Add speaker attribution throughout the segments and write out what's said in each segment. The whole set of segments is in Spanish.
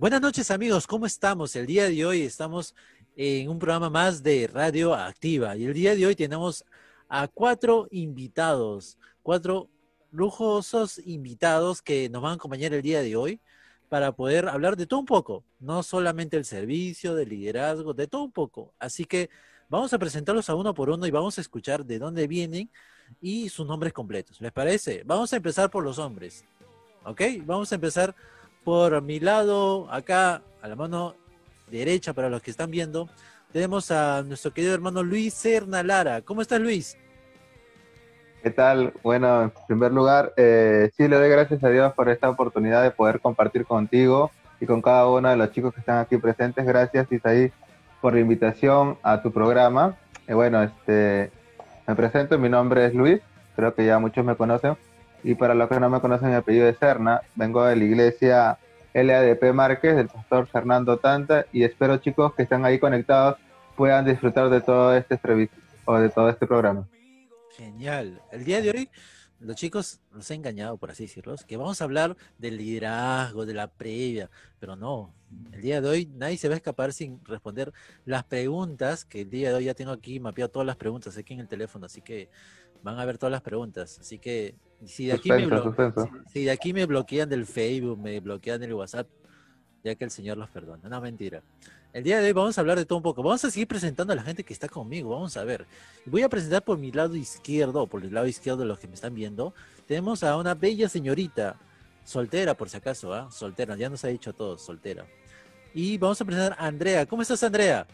Speaker 1: Buenas noches amigos, ¿cómo estamos? El día de hoy estamos en un programa más de Radio Activa y el día de hoy tenemos a cuatro lujosos invitados que nos van a acompañar el día de hoy para poder hablar de todo un poco, no solamente el servicio, del liderazgo, de todo un poco. Así que vamos a presentarlos a uno por uno y vamos a escuchar de dónde vienen y sus nombres completos. ¿Les parece? Vamos a empezar por los hombres. ¿Ok? Vamos a empezar por mi lado, acá a la mano derecha para los que están viendo. Tenemos a nuestro querido hermano Luis Serna Lara. ¿Cómo estás, Luis?
Speaker 2: ¿Qué tal? Bueno, en primer lugar, sí le doy gracias a Dios por esta oportunidad de poder compartir contigo y con cada uno de los chicos que están aquí presentes. Gracias, Isaí, por la invitación a tu programa. Me presento, mi nombre es Luis, creo que ya muchos me conocen, y para los que no me conocen, mi apellido es Serna. Vengo de la iglesia LADP Márquez, del pastor Fernando Tanta, y espero, chicos, que están ahí conectados puedan disfrutar de todo este entrevista o de todo este programa.
Speaker 1: Genial. El día de hoy, los chicos nos han engañado, por así decirlo, que vamos a hablar del liderazgo, de la previa, pero no. El día de hoy nadie se va a escapar sin responder las preguntas, que el día de hoy ya tengo aquí mapeado todas las preguntas aquí en el teléfono, así que van a ver todas las preguntas. Así que si de aquí
Speaker 2: Suspenso, suspenso.
Speaker 1: si de aquí me bloquean del Facebook, me bloquean del WhatsApp, ya que el Señor los perdona. No, mentira. El día de hoy vamos a hablar de todo un poco. Vamos a seguir presentando a la gente que está conmigo. Vamos a ver. Voy a presentar por mi lado izquierdo, o por el lado izquierdo de los que me están viendo. Tenemos a una bella señorita, soltera por si acaso, ¿ah? Soltera, ya nos ha dicho a todos, soltera. Y vamos a presentar a Andrea. ¿Cómo estás, Andrea?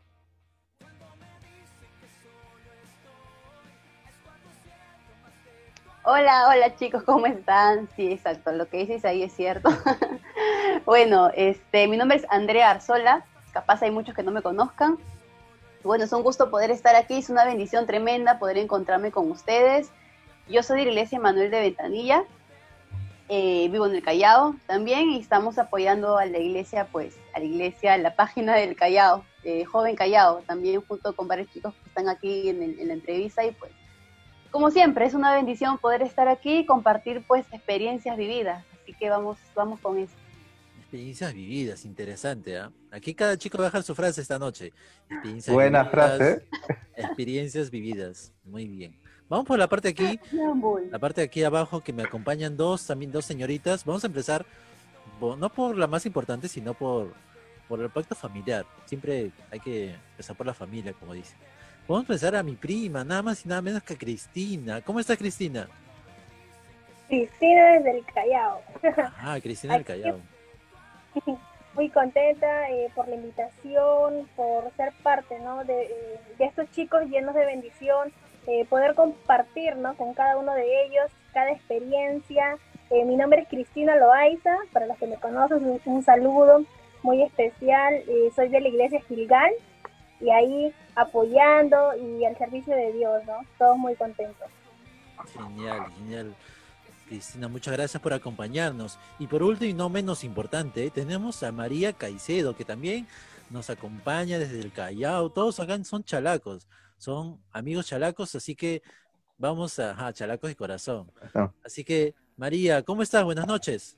Speaker 3: Hola, hola chicos, ¿cómo están? Sí, exacto, lo que dices ahí es cierto. Bueno, mi nombre es Andrea Arzola, capaz hay muchos que no me conozcan. Bueno, es un gusto poder estar aquí, es una bendición tremenda poder encontrarme con ustedes. Yo soy de la Iglesia Manuel de Ventanilla, vivo en el Callao también y estamos apoyando a la iglesia, pues, a la página del Callao, Joven Callao, también junto con varios chicos que están aquí en la entrevista y pues como siempre, es una bendición poder estar aquí y compartir pues experiencias vividas. Así que vamos con eso.
Speaker 1: Experiencias vividas, interesante, ¿ah? Aquí cada chico va a dejar su frase esta noche. Experiencias
Speaker 2: Buena
Speaker 1: vividas,
Speaker 2: frase.
Speaker 1: experiencias vividas. Muy bien. Vamos por la parte aquí, la parte de aquí abajo que me acompañan también dos señoritas. Vamos a empezar, no por la más importante, sino por el pacto familiar. Siempre hay que empezar por la familia, como dice. Vamos a empezar a mi prima, nada más y nada menos que a Cristina. ¿Cómo está Cristina?
Speaker 4: Cristina desde el Callao.
Speaker 1: Ah, Cristina del
Speaker 4: Aquí
Speaker 1: Callao.
Speaker 4: muy contenta por la invitación, por ser parte, ¿no? de estos chicos llenos de bendición, poder compartir, ¿no? Con cada uno de ellos, cada experiencia. Mi nombre es Cristina Loaiza, para los que me conocen, un saludo muy especial. Soy de la iglesia Gilgal y ahí apoyando y al servicio de Dios, ¿no? Todos muy contentos.
Speaker 1: Genial, genial. Cristina, muchas gracias por acompañarnos. Y por último y no menos importante, tenemos a María Caicedo, que también nos acompaña desde el Callao. Todos acá son chalacos, son amigos chalacos, así que vamos a, ajá, chalacos de corazón. Así que, María, ¿cómo estás? Buenas noches.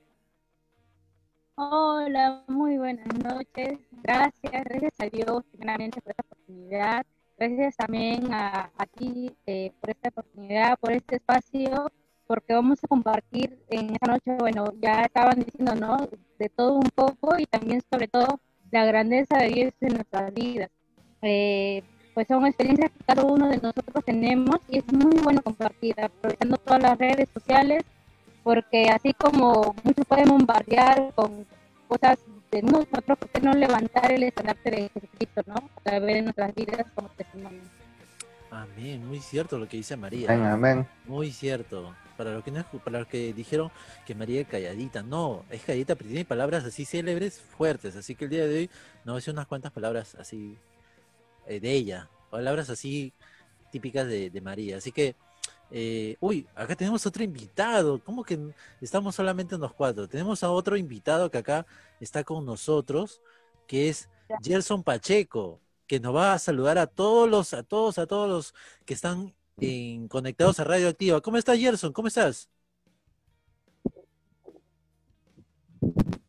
Speaker 5: Hola, muy buenas noches. Gracias a Dios primeramente por esta oportunidad. Gracias también a ti por esta oportunidad, por este espacio, porque vamos a compartir en esta noche, bueno, ya estaban diciendo, ¿no? De todo un poco y también sobre todo la grandeza de Dios en nuestras vidas. Pues son experiencias que cada uno de nosotros tenemos y es muy bueno compartir, aprovechando todas las redes sociales porque así como muchos pueden bombardear con cosas de nosotros, ¿por qué no levantar el estandarte de Jesucristo, ¿no? A través de nuestras vidas como testimonio.
Speaker 1: Amén, muy cierto lo que dice
Speaker 2: Amén,
Speaker 1: María, ¿ah?
Speaker 2: amén.
Speaker 1: Muy cierto. Para los que dijeron que María es calladita, no, es calladita, pero tiene palabras así célebres, fuertes. Así que el día de hoy nos va a decir unas cuantas palabras así de ella, palabras así típicas de María. Así que, uy, acá tenemos otro invitado. ¿Cómo que estamos solamente los cuatro? Tenemos a otro invitado que acá está con nosotros, que es Gerson Pacheco, que nos va a saludar a todos los que están conectados a Radio Activa. ¿Cómo estás, Gerson? ¿Cómo estás?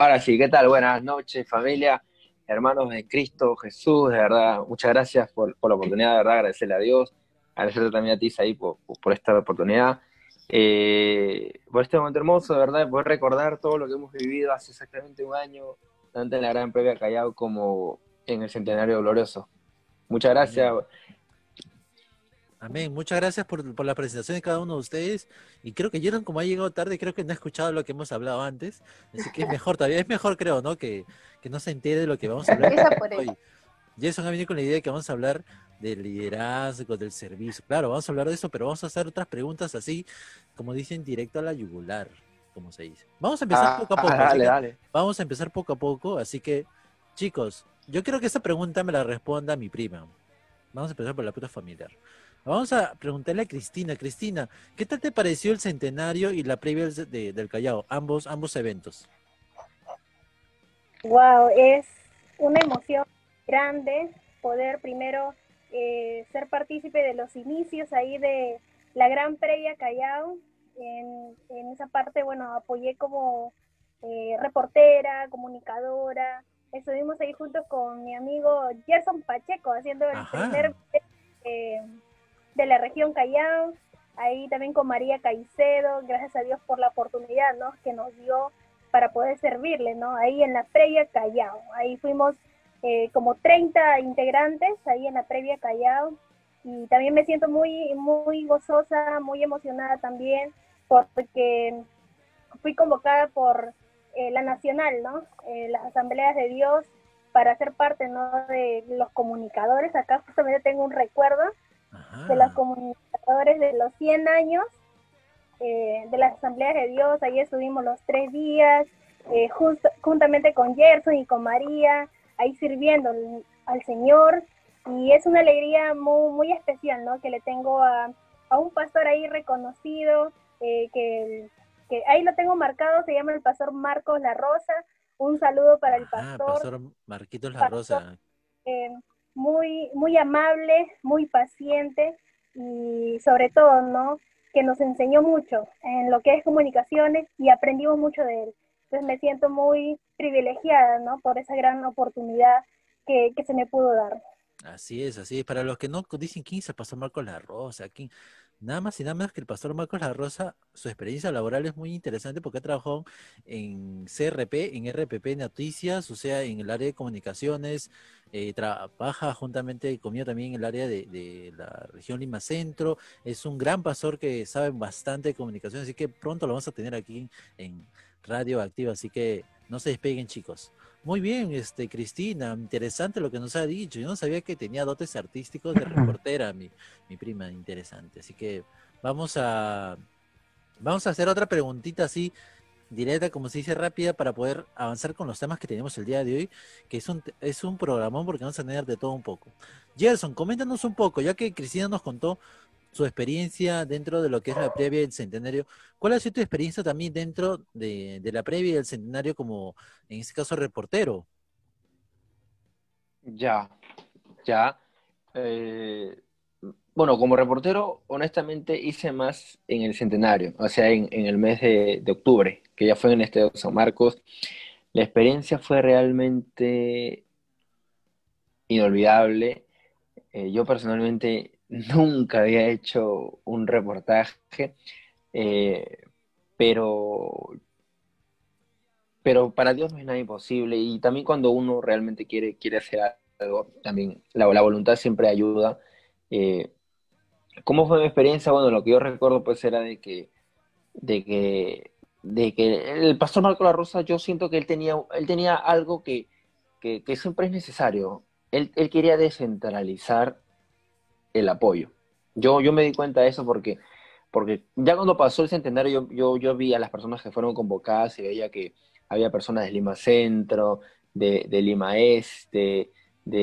Speaker 6: Ahora sí, ¿qué tal? Buenas noches, familia, hermanos de Cristo Jesús, de verdad, muchas gracias por la oportunidad, de verdad, agradecerle a Dios, agradecerte también a ti, Saí, por esta oportunidad, por este momento hermoso, de verdad, de poder recordar todo lo que hemos vivido hace exactamente un año, tanto en la Gran Previa Callao como en el Centenario Glorioso. Muchas gracias.
Speaker 1: Amén. Amén. Muchas gracias por la presentación de cada uno de ustedes. Y creo que Jeron, como ha llegado tarde, creo que no ha escuchado lo que hemos hablado antes. Así que es mejor todavía, es mejor creo, ¿no? Que no se entere de lo que vamos a hablar
Speaker 3: Empieza por él.
Speaker 1: hoy. Jason ha venido con la idea de que vamos a hablar del liderazgo, del servicio. Claro, vamos a hablar de eso, pero vamos a hacer otras preguntas así, como dicen, directo a la yugular, como se dice. Vamos a empezar poco a poco, así
Speaker 6: Dale,
Speaker 1: que
Speaker 6: dale.
Speaker 1: vamos a empezar poco a poco, así que, chicos, yo creo que esa pregunta me la responda mi prima. Vamos a empezar por la pregunta familiar. Vamos a preguntarle a Cristina. Cristina, ¿qué tal te pareció el centenario y la previa del Callao? Ambos eventos.
Speaker 4: Wow, es una emoción grande poder primero ser partícipe de los inicios ahí de la Gran Previa Callao. En esa parte, bueno, apoyé como reportera, comunicadora. Estuvimos ahí juntos con mi amigo Gerson Pacheco haciendo el primer eh, de la región Callao. Ahí también con María Caicedo, gracias a Dios por la oportunidad, ¿no?, que nos dio para poder servirle, ¿no? Ahí en la previa Callao. Ahí fuimos como 30 integrantes ahí en la previa Callao. Y también me siento muy, muy gozosa, muy emocionada también, porque fui convocada por la Nacional, ¿no? Las Asambleas de Dios, para ser parte, ¿no?, de los comunicadores. Acá justamente tengo un recuerdo de los comunicadores de los 100 años de las Asambleas de Dios. Ahí estuvimos los 3 días, juntamente con Gerson y con María, ahí sirviendo al Señor. Y es una alegría muy, muy especial, ¿no?, que le tengo a un pastor ahí reconocido, que ahí lo tengo marcado, se llama el pastor Marcos La Rosa. Un saludo para el
Speaker 1: Pastor Marquitos La Rosa.
Speaker 4: Muy, muy amable, muy paciente y sobre todo, ¿no?, que nos enseñó mucho en lo que es comunicaciones y aprendimos mucho de él. Entonces me siento muy privilegiada, ¿no?, por esa gran oportunidad que se me pudo dar.
Speaker 1: Así es, así es. Para los que no dicen quién es el pastor Marcos La Rosa, nada más y nada menos que el pastor Marcos La Rosa, su experiencia laboral es muy interesante porque ha trabajado en CRP, en RPP Noticias, o sea, en el área de comunicaciones, trabaja juntamente conmigo también en el área de la región Lima Centro. Es un gran pastor que sabe bastante de comunicación, así que pronto lo vamos a tener aquí en Radio Activa, así que no se despeguen, chicos. Muy bien, Cristina, interesante lo que nos ha dicho. Yo no sabía que tenía dotes artísticos de reportera, mi prima, interesante. Así que vamos a hacer otra preguntita así, directa, como se dice, rápida, para poder avanzar con los temas que tenemos el día de hoy, que es un programón porque vamos a tener de todo un poco. Gerson, coméntanos un poco, ya que Cristina nos contó su experiencia dentro de lo que es la previa del centenario. ¿Cuál ha sido tu experiencia también dentro de la previa del centenario como, en este caso, reportero?
Speaker 6: Ya. Bueno, como reportero, honestamente hice más en el centenario, o sea, en el mes de octubre, que ya fue en el Estadio San Marcos. La experiencia fue realmente inolvidable. Yo personalmente nunca había hecho un reportaje, eh, pero, pero para Dios no es nada imposible. Y también cuando uno realmente quiere hacer algo, también la voluntad siempre ayuda. Eh, ¿Cómo fue mi experiencia? Bueno, lo que yo recuerdo pues era de que, de que el pastor Marco La Rosa, yo siento que él tenía algo que siempre es necesario. Él quería descentralizar el apoyo. Yo me di cuenta de eso porque ya cuando pasó el centenario yo vi a las personas que fueron convocadas y veía que había personas de Lima Centro, de Lima Este,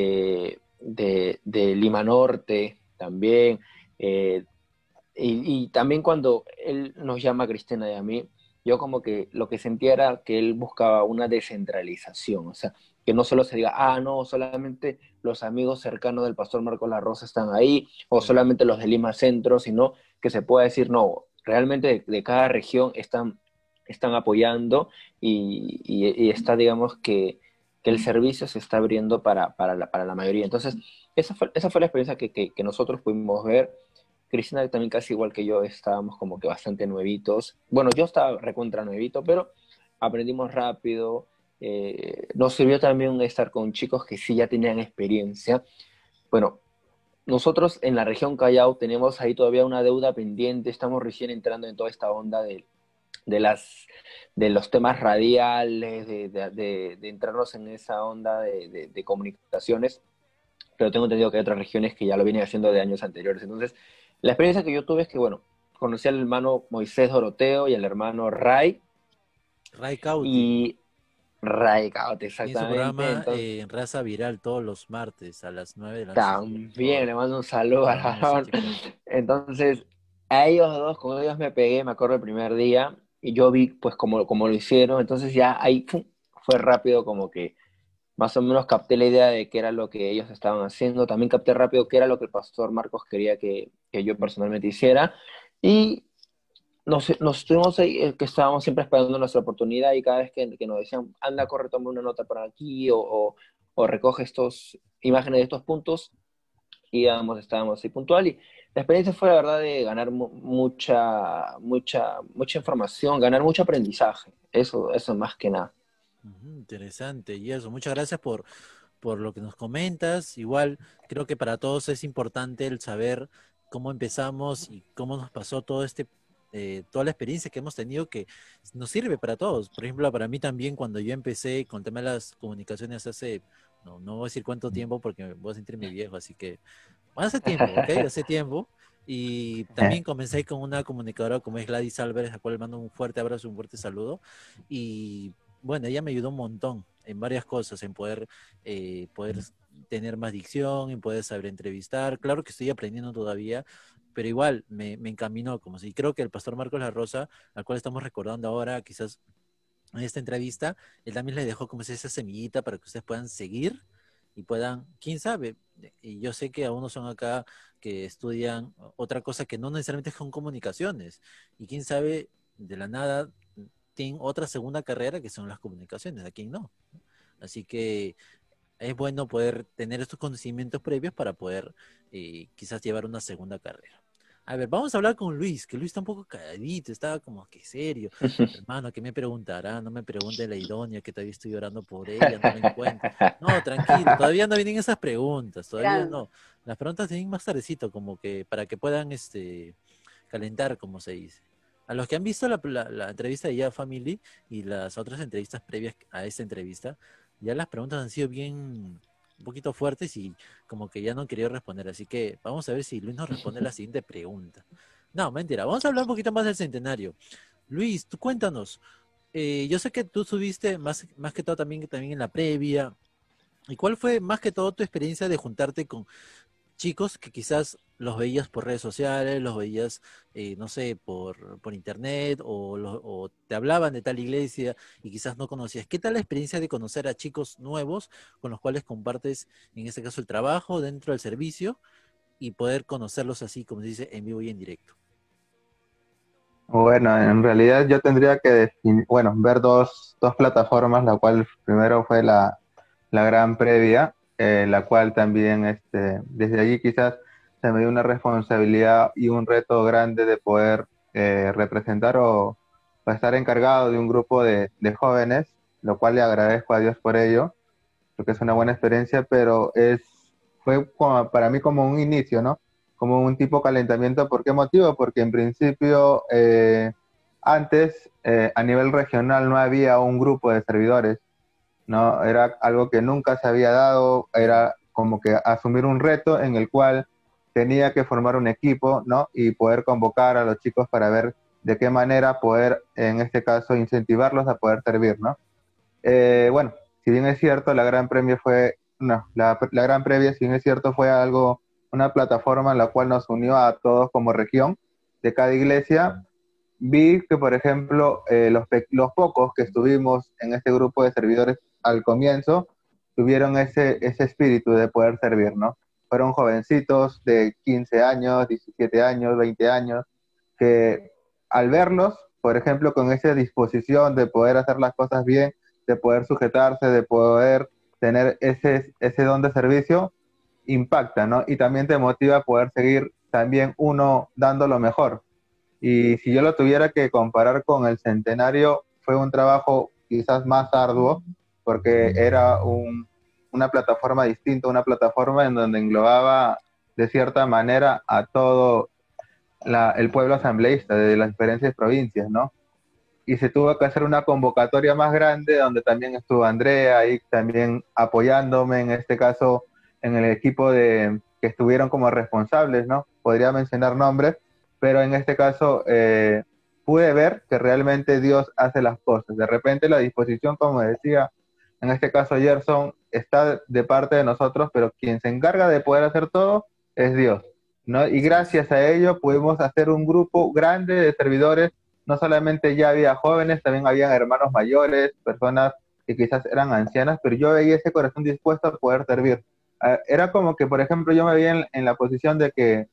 Speaker 6: de Lima Norte también. eh, y también cuando él nos llama a Cristina y a mí, yo como que lo que sentía era que él buscaba una descentralización, o sea, que no solo se diga, ah, no, solamente los amigos cercanos del pastor Marcos La Rosa están ahí, o solamente los de Lima Centro, sino que se pueda decir, no, realmente de cada región están están apoyando y está, digamos, que el servicio se está abriendo para la mayoría. Entonces, esa fue la experiencia que nosotros pudimos ver. Cristina también casi igual que yo estábamos como que bastante nuevitos. Bueno, yo estaba recontra nuevito, pero aprendimos rápido. Nos sirvió también estar con chicos que sí ya tenían experiencia. Bueno, nosotros en la región Callao tenemos ahí todavía una deuda pendiente, estamos recién entrando en toda esta onda de las, de los temas radiales, de entrarnos en esa onda de comunicaciones, pero tengo entendido que hay otras regiones que ya lo vienen haciendo de años anteriores. Entonces, la experiencia que yo tuve es que, bueno, conocí al hermano Moisés Doroteo y al hermano Ray,
Speaker 1: Ray Cauti.
Speaker 6: y Ray Caote,
Speaker 1: Tiene su
Speaker 6: exactamente.
Speaker 1: programa
Speaker 6: Entonces,
Speaker 1: en Raza Viral todos los martes a las 9 de la noche.
Speaker 6: también le mando un saludo al
Speaker 1: Hermoso
Speaker 6: varón.
Speaker 1: chico.
Speaker 6: Entonces, a ellos dos, con ellos me pegué, me acuerdo el primer día, y yo vi pues como lo hicieron, entonces ya ahí ¡fum! Fue rápido como que más o menos capté la idea de qué era lo que ellos estaban haciendo, también capté rápido qué era lo que el pastor Marcos quería que yo personalmente hiciera, y nos estuvimos ahí, que estábamos siempre esperando nuestra oportunidad, y cada vez que nos decían, anda, corre, toma una nota por aquí, o recoge estos imágenes de estos puntos, estábamos ahí puntual, y la experiencia fue la verdad de ganar mucha información, ganar mucho aprendizaje, eso más que nada.
Speaker 1: Interesante, y eso, muchas gracias por lo que nos comentas. Igual creo que para todos es importante el saber cómo empezamos y cómo nos pasó toda la experiencia que hemos tenido que nos sirve para todos. Por ejemplo, para mí también cuando yo empecé con el tema de las comunicaciones hace, no voy a decir cuánto tiempo porque me voy a sentir mi viejo, así que hace tiempo, ¿ok? Hace tiempo. Y también comencé con una comunicadora como es Gladys Álvarez, a la cual le mando un fuerte abrazo, un fuerte saludo. Y bueno, ella me ayudó un montón en varias cosas, en poder tener más dicción, en poder saber entrevistar. Claro que estoy aprendiendo todavía, pero igual me encaminó, como si creo que el pastor Marcos La Rosa, al cual estamos recordando ahora, quizás en esta entrevista, él también le dejó como si esa semillita para que ustedes puedan seguir y puedan, quién sabe, y yo sé que a unos son acá que estudian otra cosa que no necesariamente son comunicaciones, y quién sabe, de la nada tienen otra segunda carrera que son las comunicaciones, a quién no. Así que es bueno poder tener estos conocimientos previos para poder quizás llevar una segunda carrera. A ver, vamos a hablar con Luis, que Luis está un poco calladito, estaba como que serio. Hermano, ¿qué me preguntará? No me pregunte la idónea, que todavía estoy orando por ella, no la encuentro. No, tranquilo, todavía no vienen esas preguntas, todavía
Speaker 3: Esperando.
Speaker 1: no. Las preguntas vienen más tardecito, como que para que puedan calentar, como se dice. A los que han visto la entrevista de Ya Family y las otras entrevistas previas a esta entrevista, ya las preguntas han sido bien, un poquito fuertes y como que ya no han querido responder. Así que vamos a ver si Luis nos responde la siguiente pregunta. No, mentira, vamos a hablar un poquito más del centenario. Luis, tú cuéntanos. Yo sé que tú subiste más que todo también en la previa. ¿Y cuál fue más que todo tu experiencia de juntarte con chicos que quizás los veías por redes sociales, los veías, no sé, por internet, o te hablaban de tal iglesia y quizás no conocías? ¿Qué tal la experiencia de conocer a chicos nuevos con los cuales compartes, en este caso, el trabajo dentro del servicio y poder conocerlos así, como se dice, en vivo y en directo?
Speaker 2: Bueno, en realidad yo tendría que ver dos plataformas, la cual primero fue la gran previa, la cual también desde allí quizás se me dio una responsabilidad y un reto grande de poder representar o estar encargado de un grupo de jóvenes, lo cual le agradezco a Dios por ello, porque es una buena experiencia, pero fue para mí como un inicio, ¿no? Como un tipo calentamiento. ¿Por qué motivo? Porque en principio, antes, a nivel regional no había un grupo de servidores, ¿no? Era algo que nunca se había dado, era como que asumir un reto en el cual tenía que formar un equipo, ¿no? Y poder convocar a los chicos para ver de qué manera poder, en este caso, incentivarlos a poder servir, ¿no? Bueno, si bien es cierto, la Gran Premio fue, no, la Gran Previa, si bien es cierto, fue algo, una plataforma en la cual nos unió a todos como región de cada iglesia. Vi que, por ejemplo, los pocos que estuvimos en este grupo de servidores al comienzo tuvieron ese espíritu de poder servir, ¿no? Fueron jovencitos de 15 años, 17 años, 20 años, que al vernos por ejemplo, con esa disposición de poder hacer las cosas bien, de poder sujetarse, de poder tener ese don de servicio, impacta, ¿no? Y también te motiva a poder seguir también uno dando lo mejor. Y si yo lo tuviera que comparar con el centenario, fue un trabajo quizás más arduo, porque era una plataforma distinta, una plataforma en donde englobaba de cierta manera a todo el pueblo asambleísta de las diferentes provincias, ¿no? Y se tuvo que hacer una convocatoria más grande donde también estuvo Andrea ahí también apoyándome, en este caso en el equipo que estuvieron como responsables, ¿no? Podría mencionar nombres, pero en este caso pude ver que realmente Dios hace las cosas. De repente la disposición, como decía, en este caso Gerson, está de parte de nosotros, pero quien se encarga de poder hacer todo es Dios, ¿no? Y
Speaker 1: Así es.
Speaker 2: gracias a ello pudimos hacer un grupo grande de servidores. No solamente ya había jóvenes, también habían hermanos mayores, personas que quizás eran ancianas, pero yo veía ese corazón dispuesto a poder servir. Era como que, por ejemplo, yo me veía en la posición de que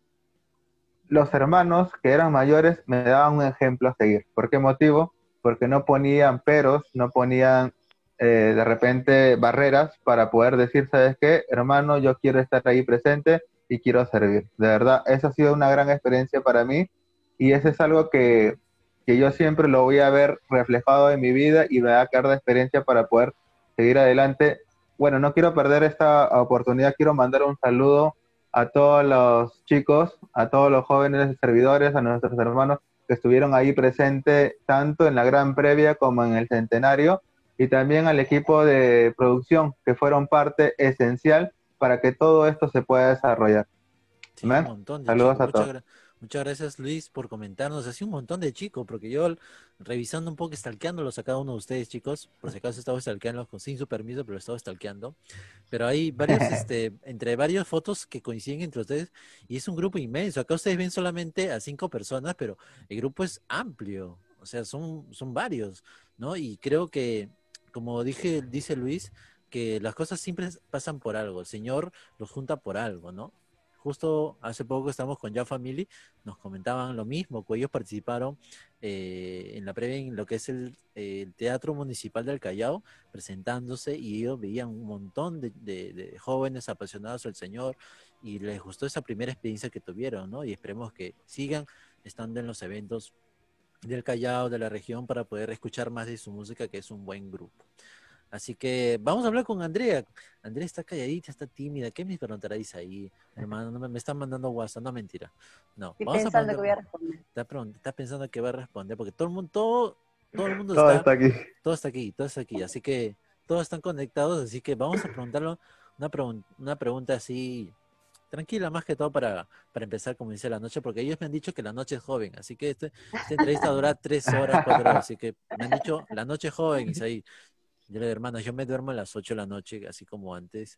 Speaker 2: los hermanos que eran mayores me daban un ejemplo a seguir. ¿Por qué motivo? Porque no ponían peros, no ponían de repente barreras para poder decir, ¿sabes qué? Hermano, yo quiero estar ahí presente y quiero servir. De verdad, eso ha sido una gran experiencia para mí y eso es algo que yo siempre lo voy a ver reflejado en mi vida y me va a quedar de experiencia para poder seguir adelante. Bueno, no quiero perder esta oportunidad, quiero mandar un saludo a todos los chicos, a todos los jóvenes servidores, a nuestros hermanos que estuvieron ahí presentes tanto en la gran previa como en el centenario, y también al equipo de producción que fueron parte esencial para que todo esto se pueda desarrollar.
Speaker 1: Sí, un
Speaker 2: ¿Amén?
Speaker 1: montón de
Speaker 2: Saludos
Speaker 1: chicos.
Speaker 2: a todos.
Speaker 1: Muchas gracias, Luis, por comentarnos. Así un montón de chicos, porque yo revisando un poco, stalkeándolos a cada uno de ustedes, chicos, por si acaso estaba stalkeándolos sin su permiso, pero estaba stalkeando. Pero hay varios, entre varias fotos que coinciden entre ustedes, y es un grupo inmenso. Acá ustedes ven solamente a 5 personas, pero el grupo es amplio. O sea, son varios, ¿no? Y creo que, como dice Luis, que las cosas siempre pasan por algo. El Señor los junta por algo, ¿no? Justo hace poco estamos con Ya Family, nos comentaban lo mismo, que ellos participaron en la previa en lo que es el Teatro Municipal del Callao, presentándose, y ellos veían un montón de jóvenes apasionados al Señor y les gustó esa primera experiencia que tuvieron, ¿no? Y esperemos que sigan estando en los eventos del Callao, de la región, para poder escuchar más de su música, que es un buen grupo. Así que vamos a hablar con Andrea. Andrea está calladita, está tímida. ¿Qué me preguntaréis ahí? Hermano, no me están mandando WhatsApp, no, mentira. No,
Speaker 3: Estoy
Speaker 1: vamos a
Speaker 3: pensando que
Speaker 1: preguntar.
Speaker 3: voy a responder.
Speaker 1: Está pensando que va a responder, porque todo el mundo
Speaker 2: Todo está aquí.
Speaker 1: todo está aquí. Así que todos están conectados, así que vamos a preguntarle una pregunta así tranquila, más que todo para empezar, como dice la noche, porque ellos me han dicho que la noche es joven, así que esta entrevista dura 3 horas, 4 horas, así que me han dicho la noche es joven, Isaí. Yo le digo, hermano, yo me duermo a las 8 de la noche, así como antes.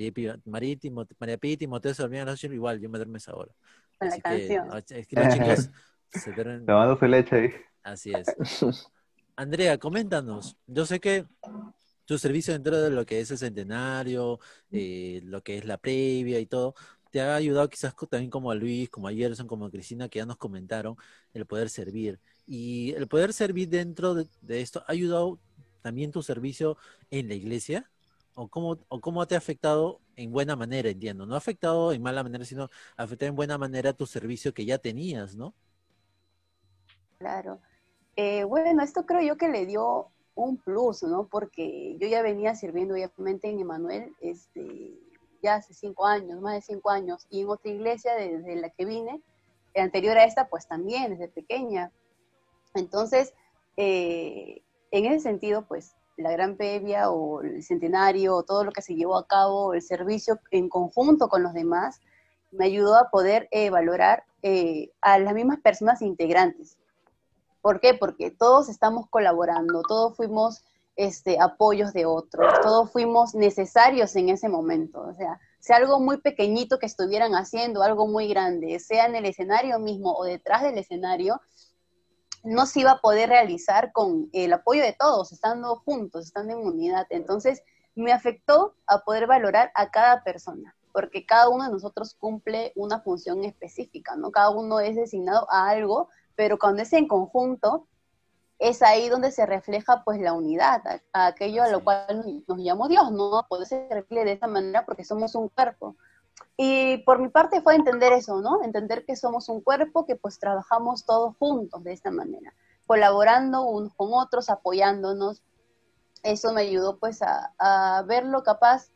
Speaker 1: María Pía y Timoteo se dormían a las 8, igual, yo me duermo a esa hora.
Speaker 3: Con la
Speaker 1: Así que,
Speaker 3: canción.
Speaker 1: es que los chicos se duermen,
Speaker 2: Tomando su leche ahí.
Speaker 1: así es. Andrea, coméntanos. Yo sé que tu servicio dentro de lo que es el centenario, lo que es la previa y todo, te ha ayudado quizás también como a Luis, como a Gerson, como a Cristina, que ya nos comentaron, el poder servir. Y el poder servir dentro de esto, ¿ha ayudado también tu servicio en la iglesia? ¿O cómo te ha afectado en buena manera, entiendo? No ha afectado en mala manera, sino ha afectado en buena manera tu servicio que ya tenías, ¿no?
Speaker 3: Claro. Bueno, esto creo yo que le dio un plus, ¿no? Porque yo ya venía sirviendo obviamente en Emanuel, ya hace 5 años, más de 5 años, y en otra iglesia desde la que vine, anterior a esta, pues también, desde pequeña. Entonces, en ese sentido, pues, la gran previa o el centenario o todo lo que se llevó a cabo, el servicio en conjunto con los demás, me ayudó a poder valorar a las mismas personas integrantes. ¿Por qué? Porque todos estamos colaborando, todos fuimos apoyos de otros, todos fuimos necesarios en ese momento. O sea algo muy pequeñito que estuvieran haciendo, algo muy grande, sea en el escenario mismo o detrás del escenario, no se iba a poder realizar con el apoyo de todos, estando juntos, estando en unidad. Entonces, me afectó a poder valorar a cada persona, porque cada uno de nosotros cumple una función específica, ¿no? Cada uno es designado a algo, pero cuando es en conjunto, es ahí donde se refleja pues la unidad, a aquello a lo cual nos llamó Dios, ¿no? Poder servirle de esta manera porque somos un cuerpo. Y por mi parte fue entender eso, ¿no? Entender que somos un cuerpo, que pues trabajamos todos juntos de esta manera, colaborando unos con otros, apoyándonos. Eso me ayudó pues a verlo capaz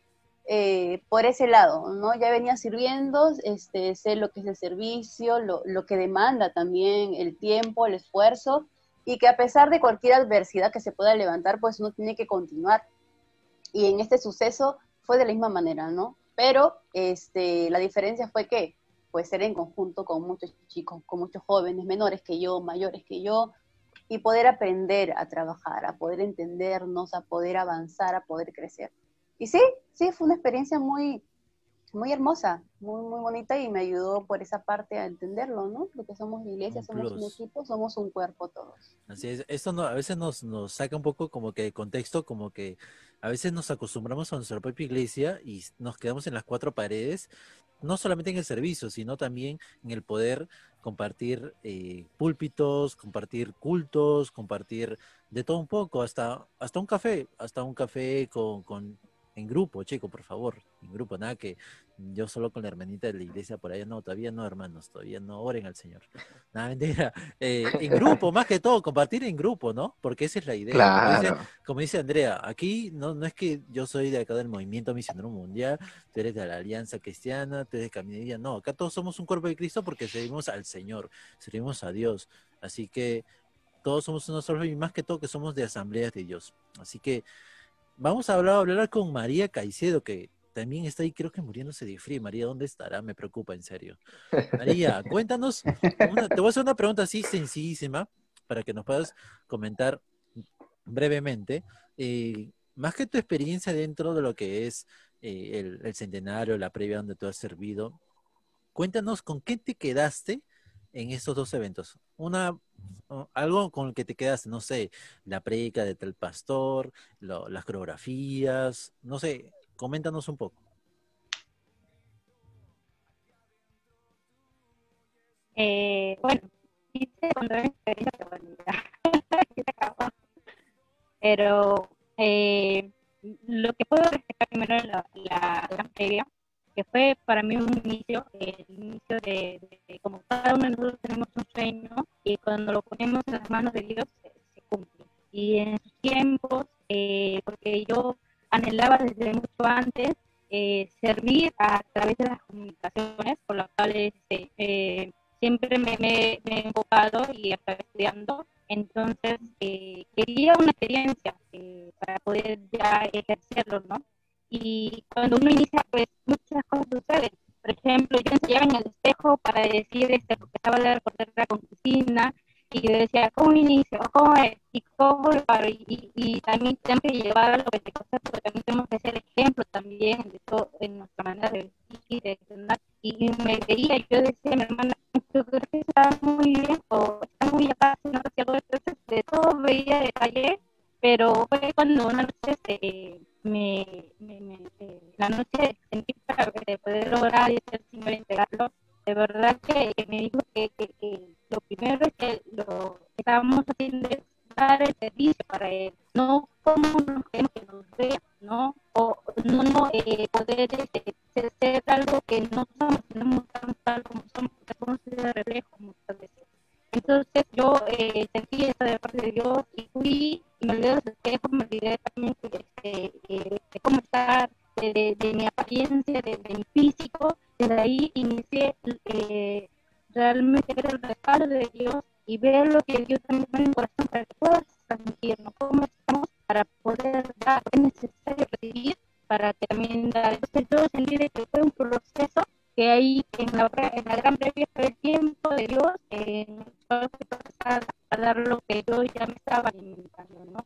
Speaker 3: por ese lado, ¿no? Ya venía sirviendo, sé lo que es el servicio, lo que demanda también el tiempo, el esfuerzo, y que a pesar de cualquier adversidad que se pueda levantar, pues uno tiene que continuar. Y en este suceso fue de la misma manera, ¿no? Pero la diferencia fue que, pues, era en conjunto con muchos chicos, con muchos jóvenes, menores que yo, mayores que yo, y poder aprender a trabajar, a poder entendernos, a poder avanzar, a poder crecer. Y sí, sí, fue una experiencia muy, muy hermosa, muy, muy bonita y me ayudó por esa parte a entenderlo, ¿no? Porque somos iglesia,
Speaker 1: Un
Speaker 3: somos un
Speaker 1: plus.
Speaker 3: equipo, somos un cuerpo todos.
Speaker 1: Así es, esto no, a veces nos saca un poco como que de contexto, como que a veces nos acostumbramos a nuestra propia iglesia y nos quedamos en las cuatro paredes, no solamente en el servicio, sino también en el poder compartir púlpitos, compartir cultos, compartir de todo un poco, hasta un café en grupo, chico, por favor, en grupo, nada que yo solo con la hermanita de la iglesia por allá, no, todavía no, hermanos, todavía no, oren al Señor. Nada, mentira. En grupo, más que todo, compartir en grupo, ¿no? Porque esa es la idea.
Speaker 6: Claro.
Speaker 1: Como dice Andrea, aquí no es que yo soy de acá del Movimiento Misionero Mundial, tú eres de la Alianza Cristiana, tú eres de Caminilla, no, acá todos somos un cuerpo de Cristo porque servimos al Señor, servimos a Dios. Así que todos somos uno solo y más que todo que somos de asambleas de Dios. Así que vamos a hablar con María Caicedo, que también está ahí, creo que muriéndose de frío. María, ¿dónde estará? Me preocupa, en serio. María, cuéntanos, te voy a hacer una pregunta así sencillísima para que nos puedas comentar brevemente, más que tu experiencia dentro de lo que es el centenario, la previa donde tú has servido, cuéntanos con qué te quedaste en estos dos eventos. Algo con el que te quedaste, no sé, la prédica de tal pastor, las coreografías, no sé, coméntanos un poco.
Speaker 5: Bueno, hice contar mi experiencia, pero bueno, ya, ya se acabó. Pero lo que puedo rescatar primero es la gran previa, que fue para mí un inicio, el inicio de como cada uno de nosotros tenemos un sueño y cuando lo ponemos en las manos de Dios se cumple. Y en sus tiempos, porque yo anhelaba desde mucho antes servir a través de las comunicaciones, por las cuales siempre me he enfocado y estaba estudiando. Entonces, quería una experiencia para poder ya ejercerlo, ¿no? Y cuando uno inicia, pues muchas cosas suceden. Por ejemplo, yo ensayaba en el espejo para decir, porque estaba de recorrer la cocina, y yo decía, ¿cómo inicio? ¿Cómo es? ¿Y cómo lo paro? Y también tengo que llevar a lo que te pasa, porque también tenemos que ser ejemplo también de todo, en nuestra manera de vestir, de entrenar. Y me veía, yo decía, mi hermana, yo creo que está muy bien, o está muy acá, no sé si algo de eso, de todo veía detalle, pero fue cuando una noche la noche sentí para poder lograr y ser Señor entregarlo, de verdad que me dijo que lo primero es que lo que estábamos haciendo es dar el servicio para él, no como nos queremos que nos vean, ¿no? O no poder ser algo que no somos, sino mostrarnos tal como somos, porque somos ese reflejo muchas veces. Entonces yo sentí eso de parte de Dios y fui, y me olvidé de los espejos, me olvidé también de cómo estar, de mi apariencia, de mi físico. Desde ahí inicié realmente ver el respaldo de Dios y ver lo que Dios también pone en el corazón para que puedas transmitirnos, cómo estamos para poder dar, es necesario recibir para que también dar. Entonces yo sentí de que fue un proceso que ahí en la gran previa fue el tiempo de Dios a dar lo que yo ya me estaba alimentando, ¿no?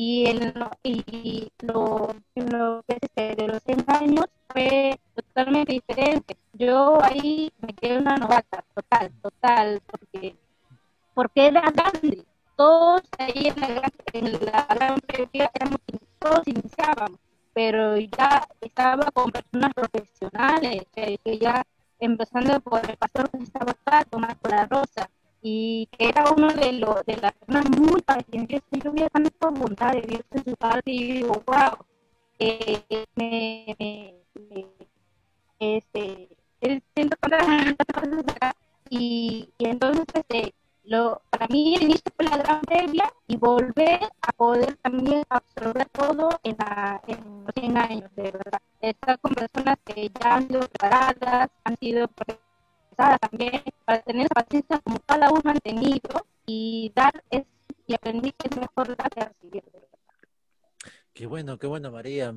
Speaker 5: Lo que es de los 100 años fue totalmente diferente. Yo ahí me quedé una novata, total, porque era grande. Todos ahí en la gran previa todos iniciábamos, pero ya estaba con personas profesionales, que ya empezando por el pastor que estaba acá, Tomás la Rosa, y que era uno de las personas muy pacientes. Yo veía tanta bondad de Dios en su parte y yo digo, wow, me, siento tantas cosas acá. Y entonces, para mí el inicio fue la gran previa y volver a poder también absorber todo en los 100 años, de verdad. Estar con personas que ya han sido preparadas, han sido procesadas también, para tener esa paciencia como cada uno han tenido y dar y aprendí que es mejor dar que recibir.
Speaker 1: Qué bueno, María.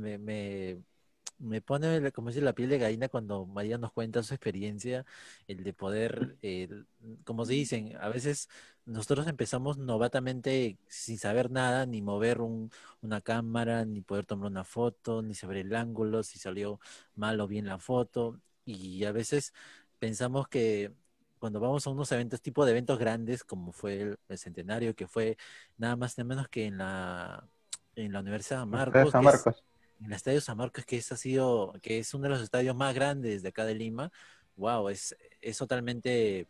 Speaker 1: Me pone, como dice, la piel de gallina cuando María nos cuenta su experiencia, el de poder, como se dicen, a veces nosotros empezamos novatamente sin saber nada, ni mover una cámara, ni poder tomar una foto, ni saber el ángulo, si salió mal o bien la foto, y a veces pensamos que cuando vamos a unos eventos, tipo de eventos grandes, como fue el Centenario, que fue nada más ni menos que en la Universidad de San
Speaker 2: Ustedes,
Speaker 1: Marcos,
Speaker 2: San
Speaker 1: que es
Speaker 2: Marcos.
Speaker 1: en el Estadio San Marcos, que es uno de los estadios más grandes de acá de Lima. Wow, es totalmente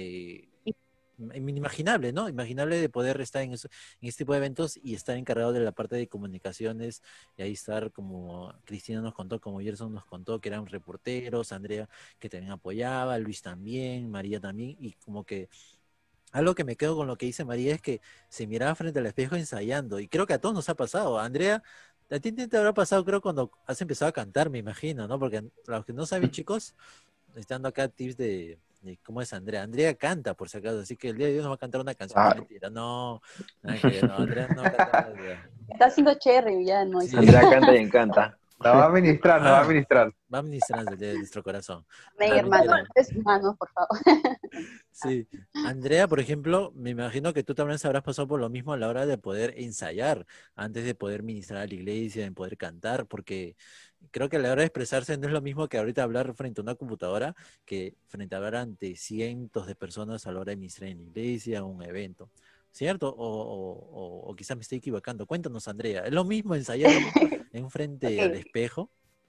Speaker 1: inimaginable, ¿no? Imaginable de poder estar en este tipo de eventos y estar encargado de la parte de comunicaciones y ahí estar como Cristina nos contó, como Gerson nos contó, que eran reporteros, Andrea que también apoyaba, Luis también, María también, y como que algo que me quedo con lo que dice María es que se miraba frente al espejo ensayando, y creo que a todos nos ha pasado. Andrea, a ti te habrá pasado, creo, cuando has empezado a cantar, me imagino, ¿no? Porque los que no saben, chicos, estando acá tips de cómo es Andrea. Andrea canta, por si acaso, así que el día de hoy nos va a cantar una canción. No,
Speaker 6: Ah,
Speaker 1: mentira, no, nada que ver, no, Andrea no canta nada.
Speaker 3: Está haciendo cherry ya, no.
Speaker 1: Sí,
Speaker 6: Andrea canta y encanta.
Speaker 2: Nos va a ministrar, nos va a
Speaker 1: ah,
Speaker 2: ministrar.
Speaker 1: va a ministrar de nuestro corazón.
Speaker 3: Amén,
Speaker 1: No,
Speaker 3: hermano,
Speaker 1: mentira.
Speaker 3: es humano, por favor.
Speaker 1: Sí, Andrea, por ejemplo, me imagino que tú también habrás pasado por lo mismo a la hora de poder ensayar, antes de poder ministrar a la iglesia, de poder cantar, porque creo que a la hora de expresarse no es lo mismo que ahorita hablar frente a una computadora, que frente a hablar ante cientos de personas a la hora de ministrar en la iglesia, un evento, ¿cierto? O quizás me estoy equivocando. Cuéntanos, Andrea, ¿es lo mismo ensayar en frente al
Speaker 3: Ok,
Speaker 1: espejo?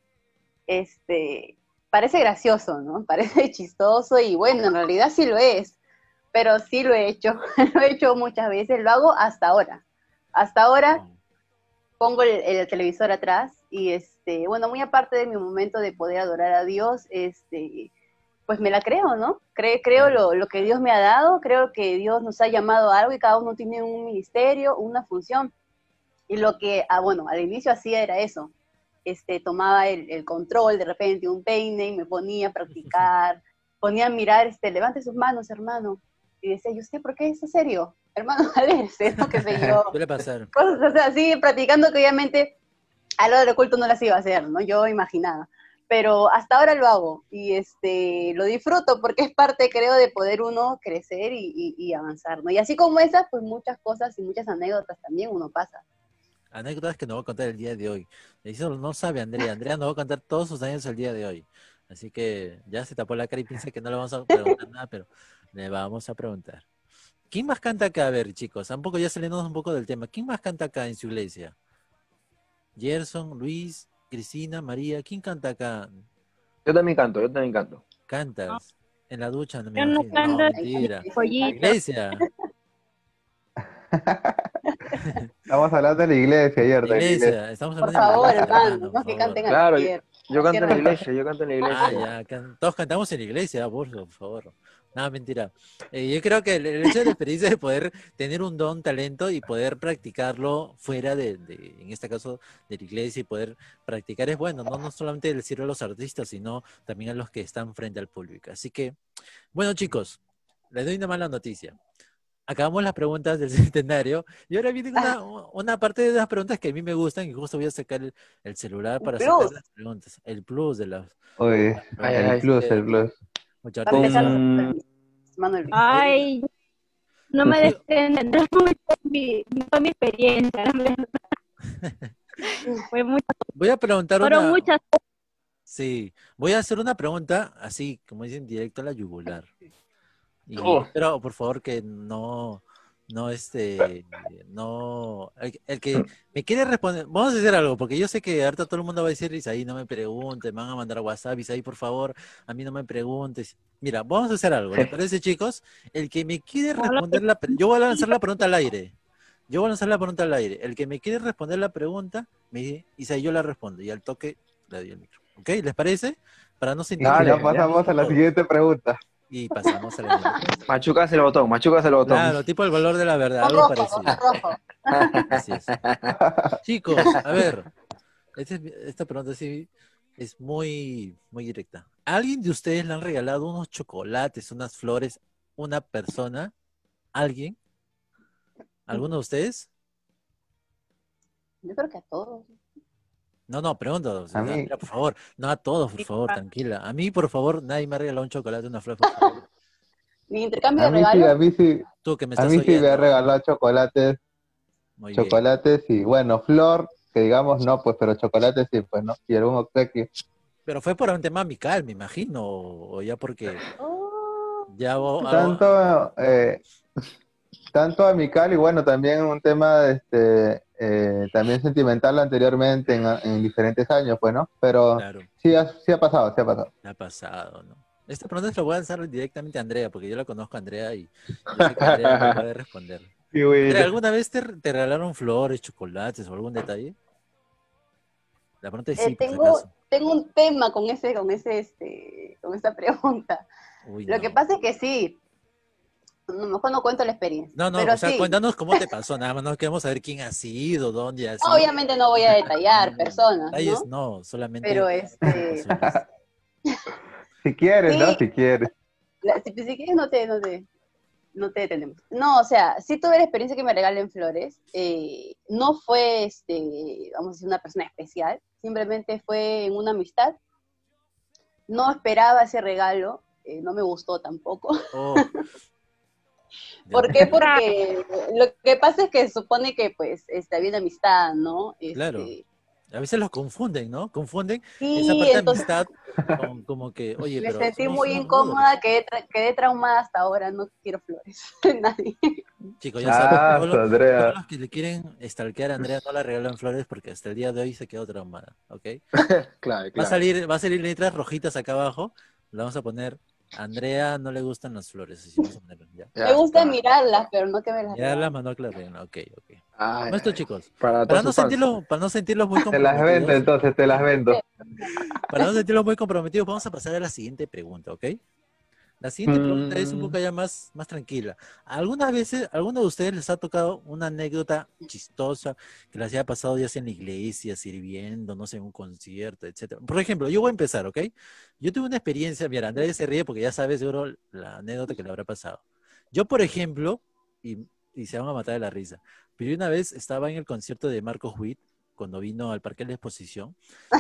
Speaker 3: parece gracioso, ¿no? Parece chistoso y bueno, en realidad sí lo es, pero sí lo he hecho, lo he hecho muchas veces, lo hago hasta ahora. Hasta ahora
Speaker 1: Wow.
Speaker 3: pongo el televisor atrás y bueno, muy aparte de mi momento de poder adorar a Dios, pues me la creo, ¿no? Creo
Speaker 1: Claro.
Speaker 3: lo que Dios me ha dado, creo que Dios nos ha llamado a algo y cada uno tiene un ministerio, una función. Y lo que, bueno, al inicio hacía era eso. Tomaba el control de repente, un peine, y me ponía a practicar, ponía a mirar, levante sus manos, hermano. Y decía, ¿y usted por qué es serio? Hermano, alérese, ¿no? Qué sé yo.
Speaker 1: Suele pasar.
Speaker 3: Cosas o sea, así, practicando que obviamente a lo del oculto no las iba a hacer, ¿no? Yo imaginaba. Pero hasta ahora lo hago y lo disfruto porque es parte, creo, de poder uno crecer y avanzar, ¿no? Y así como esas, pues muchas cosas y muchas anécdotas también uno pasa.
Speaker 1: Anécdotas que nos va a contar el día de hoy. Eso no sabe Andrea. Andrea nos va a contar todos sus años el día de hoy. Así que ya se tapó la cara y piensa que no le vamos a preguntar nada, pero le vamos a preguntar. ¿Quién más canta acá? A ver, chicos, un poco ya saliéndonos un poco del tema. ¿Quién más canta acá en su iglesia? Gerson, Luis, Cristina, María. ¿Quién canta acá?
Speaker 6: Yo también canto, yo también canto.
Speaker 5: No,
Speaker 1: ¿Cantas? En la ducha, no me
Speaker 5: yo no
Speaker 1: imagino.
Speaker 3: No,
Speaker 1: No,
Speaker 5: canto
Speaker 1: mentira. La
Speaker 5: pollito.
Speaker 1: iglesia.
Speaker 2: Estamos hablando de la iglesia,
Speaker 1: La
Speaker 2: ayer, de la iglesia.
Speaker 1: iglesia. Estamos
Speaker 3: por
Speaker 1: hablando de la
Speaker 3: favor,
Speaker 1: iglesia,
Speaker 3: hermano,
Speaker 1: hermano, por
Speaker 3: no que
Speaker 1: favor.
Speaker 3: canten a la
Speaker 6: Claro,
Speaker 3: tierra.
Speaker 6: yo
Speaker 3: No
Speaker 6: canto en la
Speaker 3: cierran.
Speaker 6: iglesia, yo canto en la
Speaker 1: Ah,
Speaker 6: iglesia.
Speaker 1: ya, todos cantamos en la iglesia, por favor. No, mentira. Yo creo que el hecho de la experiencia de poder tener un don, talento y poder practicarlo fuera en este caso, de la iglesia y poder practicar es bueno, no solamente decirlo a los artistas, sino también a los que están frente al público. Así que, bueno, chicos, les doy una mala noticia. Acabamos las preguntas del centenario y ahora viene una parte de las preguntas que a mí me gustan y justo voy a sacar el celular
Speaker 3: Un
Speaker 1: para sacar
Speaker 3: plus.
Speaker 1: las preguntas, el plus de las
Speaker 2: Oye,
Speaker 6: Ay,
Speaker 1: preguntas.
Speaker 6: ay,
Speaker 2: el
Speaker 6: ay.
Speaker 1: Así
Speaker 2: plus,
Speaker 1: que
Speaker 2: el plus.
Speaker 1: mucha
Speaker 3: Va a empezar
Speaker 1: atención.
Speaker 6: Con...
Speaker 3: Manuel Luis.
Speaker 1: Ahorita,
Speaker 5: Ay, no me
Speaker 1: voy,
Speaker 5: dejen entender mucho toda mi experiencia. La verdad. Fue mucho,
Speaker 1: voy a preguntar
Speaker 5: fueron
Speaker 1: una,
Speaker 5: muchas.
Speaker 1: sí, voy a hacer una pregunta así, como dicen, directo a la yugular. Y
Speaker 6: Oh,
Speaker 1: espero, por favor, que no, no, el que me quiere responder, vamos a hacer algo, porque yo sé que ahorita todo el mundo va a decir, Isaí, no me preguntes, me van a mandar WhatsApp, Isaí, por favor, a mí no me preguntes. Mira, vamos a hacer algo, ¿les parece, chicos? El que me quiere responder yo voy a lanzar la pregunta al aire. Yo voy a lanzar la pregunta al aire. El que me quiere responder la pregunta, me dice, Isaí, yo la respondo, y al toque le doy el micro. ¿Ok? ¿Les parece? Para no sentir
Speaker 2: No,
Speaker 6: Dale,
Speaker 2: ya pasamos a la siguiente pregunta.
Speaker 1: y pasamos a la siguiente.
Speaker 6: Machucas el botón, machucas el botón.
Speaker 1: Claro, tipo el valor de la verdad,
Speaker 3: Con
Speaker 1: algo
Speaker 3: rojo,
Speaker 1: parecido.
Speaker 3: con rojo.
Speaker 1: Así es. Chicos, a ver, esta pregunta sí es muy, muy directa. ¿A alguien de ustedes le han regalado unos chocolates, unas flores, una persona? ¿Alguien? ¿Alguno de ustedes?
Speaker 3: Yo creo que a todos.
Speaker 1: No, pregunto,
Speaker 2: A mí,
Speaker 1: mira, por favor, no a todos, por favor, tranquila. A mí, por favor, nadie me ha regalado un chocolate, una flor, por favor.
Speaker 3: Mi intercambio
Speaker 2: a
Speaker 3: de
Speaker 2: mí sí,
Speaker 3: regalos,
Speaker 1: Tú que me
Speaker 2: a
Speaker 1: estás
Speaker 2: mí sí me ha
Speaker 1: oyendo.
Speaker 2: regalado chocolates,
Speaker 1: Muy bien.
Speaker 2: y bueno, flor, que digamos no, pues, pero chocolates sí, pues, ¿no? Y algún obsequio.
Speaker 1: Pero fue por un tema amical, me imagino, o ya porque ya
Speaker 2: Tanto, tanto amical y bueno, también un tema también sentimental anteriormente en diferentes años, pues, ¿no? Pero
Speaker 1: claro,
Speaker 2: sí ha pasado, sí ha pasado.
Speaker 1: me ha pasado, ¿no? Esta pregunta se la voy a lanzar directamente a Andrea, porque yo la conozco a Andrea y yo sé que Andrea me puede responder.
Speaker 2: Sí,
Speaker 1: Andrea,
Speaker 2: bueno.
Speaker 1: ¿alguna vez te regalaron flores, chocolates o algún detalle? La pregunta es sí, por si
Speaker 3: tengo,
Speaker 1: acaso.
Speaker 3: tengo un tema con con esa pregunta.
Speaker 1: Uy,
Speaker 3: Lo que
Speaker 1: no.
Speaker 3: pasa es que sí, mejor no cuento la experiencia,
Speaker 1: No, o
Speaker 3: pero
Speaker 1: sea,
Speaker 3: sí,
Speaker 1: cuéntanos cómo te pasó, nada más, no queremos saber quién ha sido, dónde ha sido.
Speaker 3: obviamente no voy a detallar personas,
Speaker 1: Detalles
Speaker 3: ¿no?
Speaker 1: no, solamente
Speaker 3: Pero
Speaker 1: situaciones.
Speaker 2: Si quieres, ¿no?
Speaker 3: sí,
Speaker 2: Si quieres.
Speaker 3: si quieres no te detenemos. No, o sea, sí tuve la experiencia que me regalen flores. No fue, vamos a decir, una persona especial. Simplemente fue en una amistad. No esperaba ese regalo. No me gustó tampoco.
Speaker 1: Oh, ya,
Speaker 3: ¿Por qué? Porque lo que pasa es que supone que, pues, había una amistad, ¿no?
Speaker 1: claro. A veces los confunden, ¿no? Confunden esa
Speaker 3: Sí,
Speaker 1: parte de
Speaker 3: entonces
Speaker 1: amistad con como que, oye,
Speaker 3: me
Speaker 1: pero
Speaker 3: sentí
Speaker 1: somos
Speaker 3: muy
Speaker 1: unos brothers.
Speaker 3: incómoda, quedé traumada hasta ahora. No quiero flores. Nadie.
Speaker 1: Chicos, ya saben,
Speaker 2: Ah, su
Speaker 1: todos
Speaker 2: Andrea.
Speaker 1: los que le quieren stalkear a Andrea no la regalan flores porque hasta el día de hoy se quedó traumada, ¿ok?
Speaker 6: Claro,
Speaker 1: Va a
Speaker 6: claro.
Speaker 1: salir, va a salir letras rojitas acá abajo. Le vamos a poner, a Andrea no le gustan las flores, así vamos a ponerlo, ¿ya?
Speaker 3: Me
Speaker 6: Ya
Speaker 3: gusta
Speaker 6: está.
Speaker 3: mirarlas, pero no que me las
Speaker 1: Ya la
Speaker 3: regalen.
Speaker 1: mandó Clarena, ok, ok.
Speaker 6: Ay,
Speaker 1: Con esto,
Speaker 6: ay.
Speaker 1: chicos,
Speaker 6: Para todos sus fans.
Speaker 1: para no sentirlos muy
Speaker 2: Te las vendo,
Speaker 1: comprometidos,
Speaker 2: entonces, te las vendo.
Speaker 1: vamos a pasar a la siguiente pregunta, ¿ok? La siguiente pregunta es un
Speaker 6: Mm,
Speaker 1: poco ya más tranquila. ¿Algunas veces, alguno de ustedes les ha tocado una anécdota chistosa que les haya pasado ya sea en la iglesia, sirviendo, no sé, en un concierto, etcétera? Por ejemplo, yo voy a empezar, ¿ok? Yo tuve una experiencia, mira, Andrés se ríe porque ya sabe seguro la anécdota que le habrá pasado. Yo, por ejemplo, y se van a matar de la risa, pero yo una vez estaba en el concierto de Marcos Witt, cuando vino al Parque de la Exposición,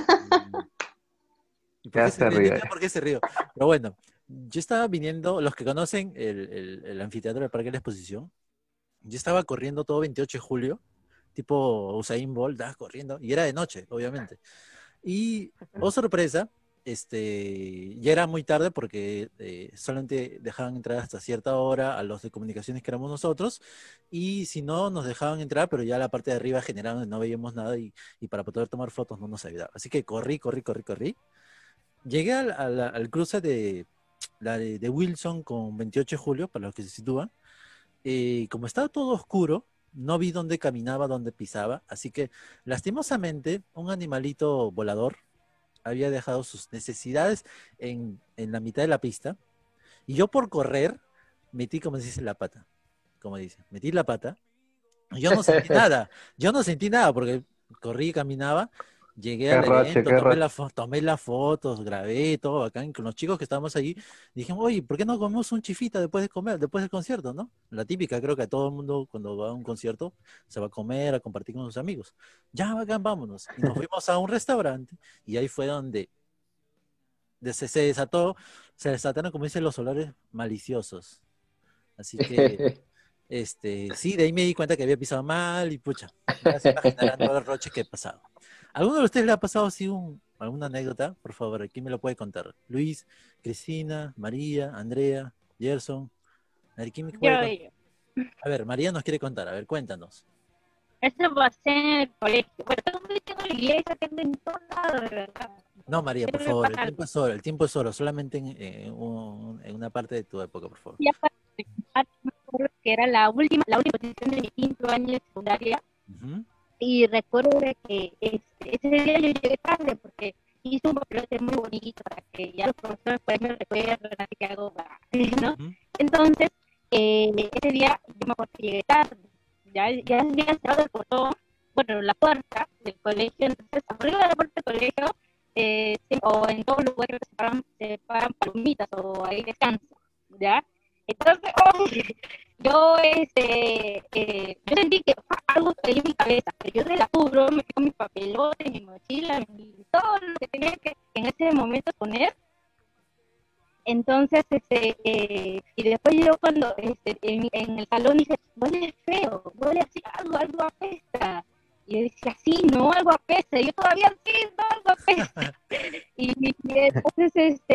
Speaker 1: ¿y por
Speaker 2: Ya
Speaker 1: qué se
Speaker 2: se
Speaker 1: ríe? No
Speaker 2: ríe.
Speaker 1: entiendo por qué se ríe. Pero bueno, yo estaba viniendo, los que conocen el anfiteatro del Parque de la Exposición, yo estaba corriendo todo 28 de julio, tipo Usain Bolt, corriendo, y era de noche, obviamente. Y, oh sorpresa, ya era muy tarde porque solamente dejaban entrar hasta cierta hora a los de comunicaciones que éramos nosotros, y si no, nos dejaban entrar, pero ya la parte de arriba general no veíamos nada y para poder tomar fotos no nos ayudaba. Así que corrí. Llegué al cruce de Wilson con 28 de julio, para los que se sitúan. Como estaba todo oscuro, no vi dónde caminaba, dónde pisaba. Así que, lastimosamente, un animalito volador había dejado sus necesidades en la mitad de la pista. Y yo por correr, metí, como se dice, la pata. Como dice, metí la pata. Yo no sentí nada. Yo no sentí nada porque corrí y caminaba. Llegué
Speaker 2: Qué
Speaker 1: al
Speaker 2: roche,
Speaker 1: evento,
Speaker 2: qué roche.
Speaker 1: tomé las fotos, grabé todo bacán con los chicos que estábamos allí. Dijimos, oye, ¿por qué no comemos un chifita después de comer, después del concierto, no? La típica, creo que a todo el mundo cuando va a un concierto se va a comer, a compartir con sus amigos. Ya, bacán, vámonos. Y nos fuimos a un restaurante y ahí fue donde se desató, se desataron, como dicen, los olores maliciosos. Así que sí, de ahí me di cuenta que había pisado mal y pucha, ya se imaginarán todo el roche que he pasado. ¿Alguno de ustedes le ha pasado así alguna anécdota? Por favor, ¿quién me lo puede contar? Luis, Cristina, María, Andrea, Gerson. A ver, ¿quién me puede
Speaker 5: Yo,
Speaker 1: contar?
Speaker 5: yo.
Speaker 1: A ver, María nos quiere contar, a ver, cuéntanos.
Speaker 5: Eso pasé en el colegio. Bueno, tengo la iglesia, tengo en todos lados, de verdad.
Speaker 1: No, María, por
Speaker 5: Siempre
Speaker 1: favor, el
Speaker 5: pasa
Speaker 1: tiempo
Speaker 5: algo.
Speaker 1: es oro, el tiempo es oro, solamente en una parte de tu época, por favor.
Speaker 5: Ya para terminar, me acuerdo que era la última posición de mi quinto año de secundaria.
Speaker 1: Ujú,
Speaker 5: Y recuerdo de que ese día yo llegué tarde porque hice un papelote muy bonito para que ya los profesores pues me recuerden así que hago, ¿no?
Speaker 1: ujú.
Speaker 5: Entonces, ese día yo me acuerdo que llegué tarde, ya había cerrado el portón, bueno, la puerta del colegio, entonces arriba de la puerta del colegio, o en todos los lugares se paran palomitas o ahí descansan, ¿ya? Entonces, yo sentí que algo cayó en mi cabeza, pero yo del apuro me fui con mi papelote, mi mochila, todo lo que tenía que en ese momento poner. Entonces, y después yo cuando en el salón dije, huele feo, huele así, algo apesta. Y yo decía, sí, no, algo apesta. Y yo todavía sí, no, algo apesta. Y entonces,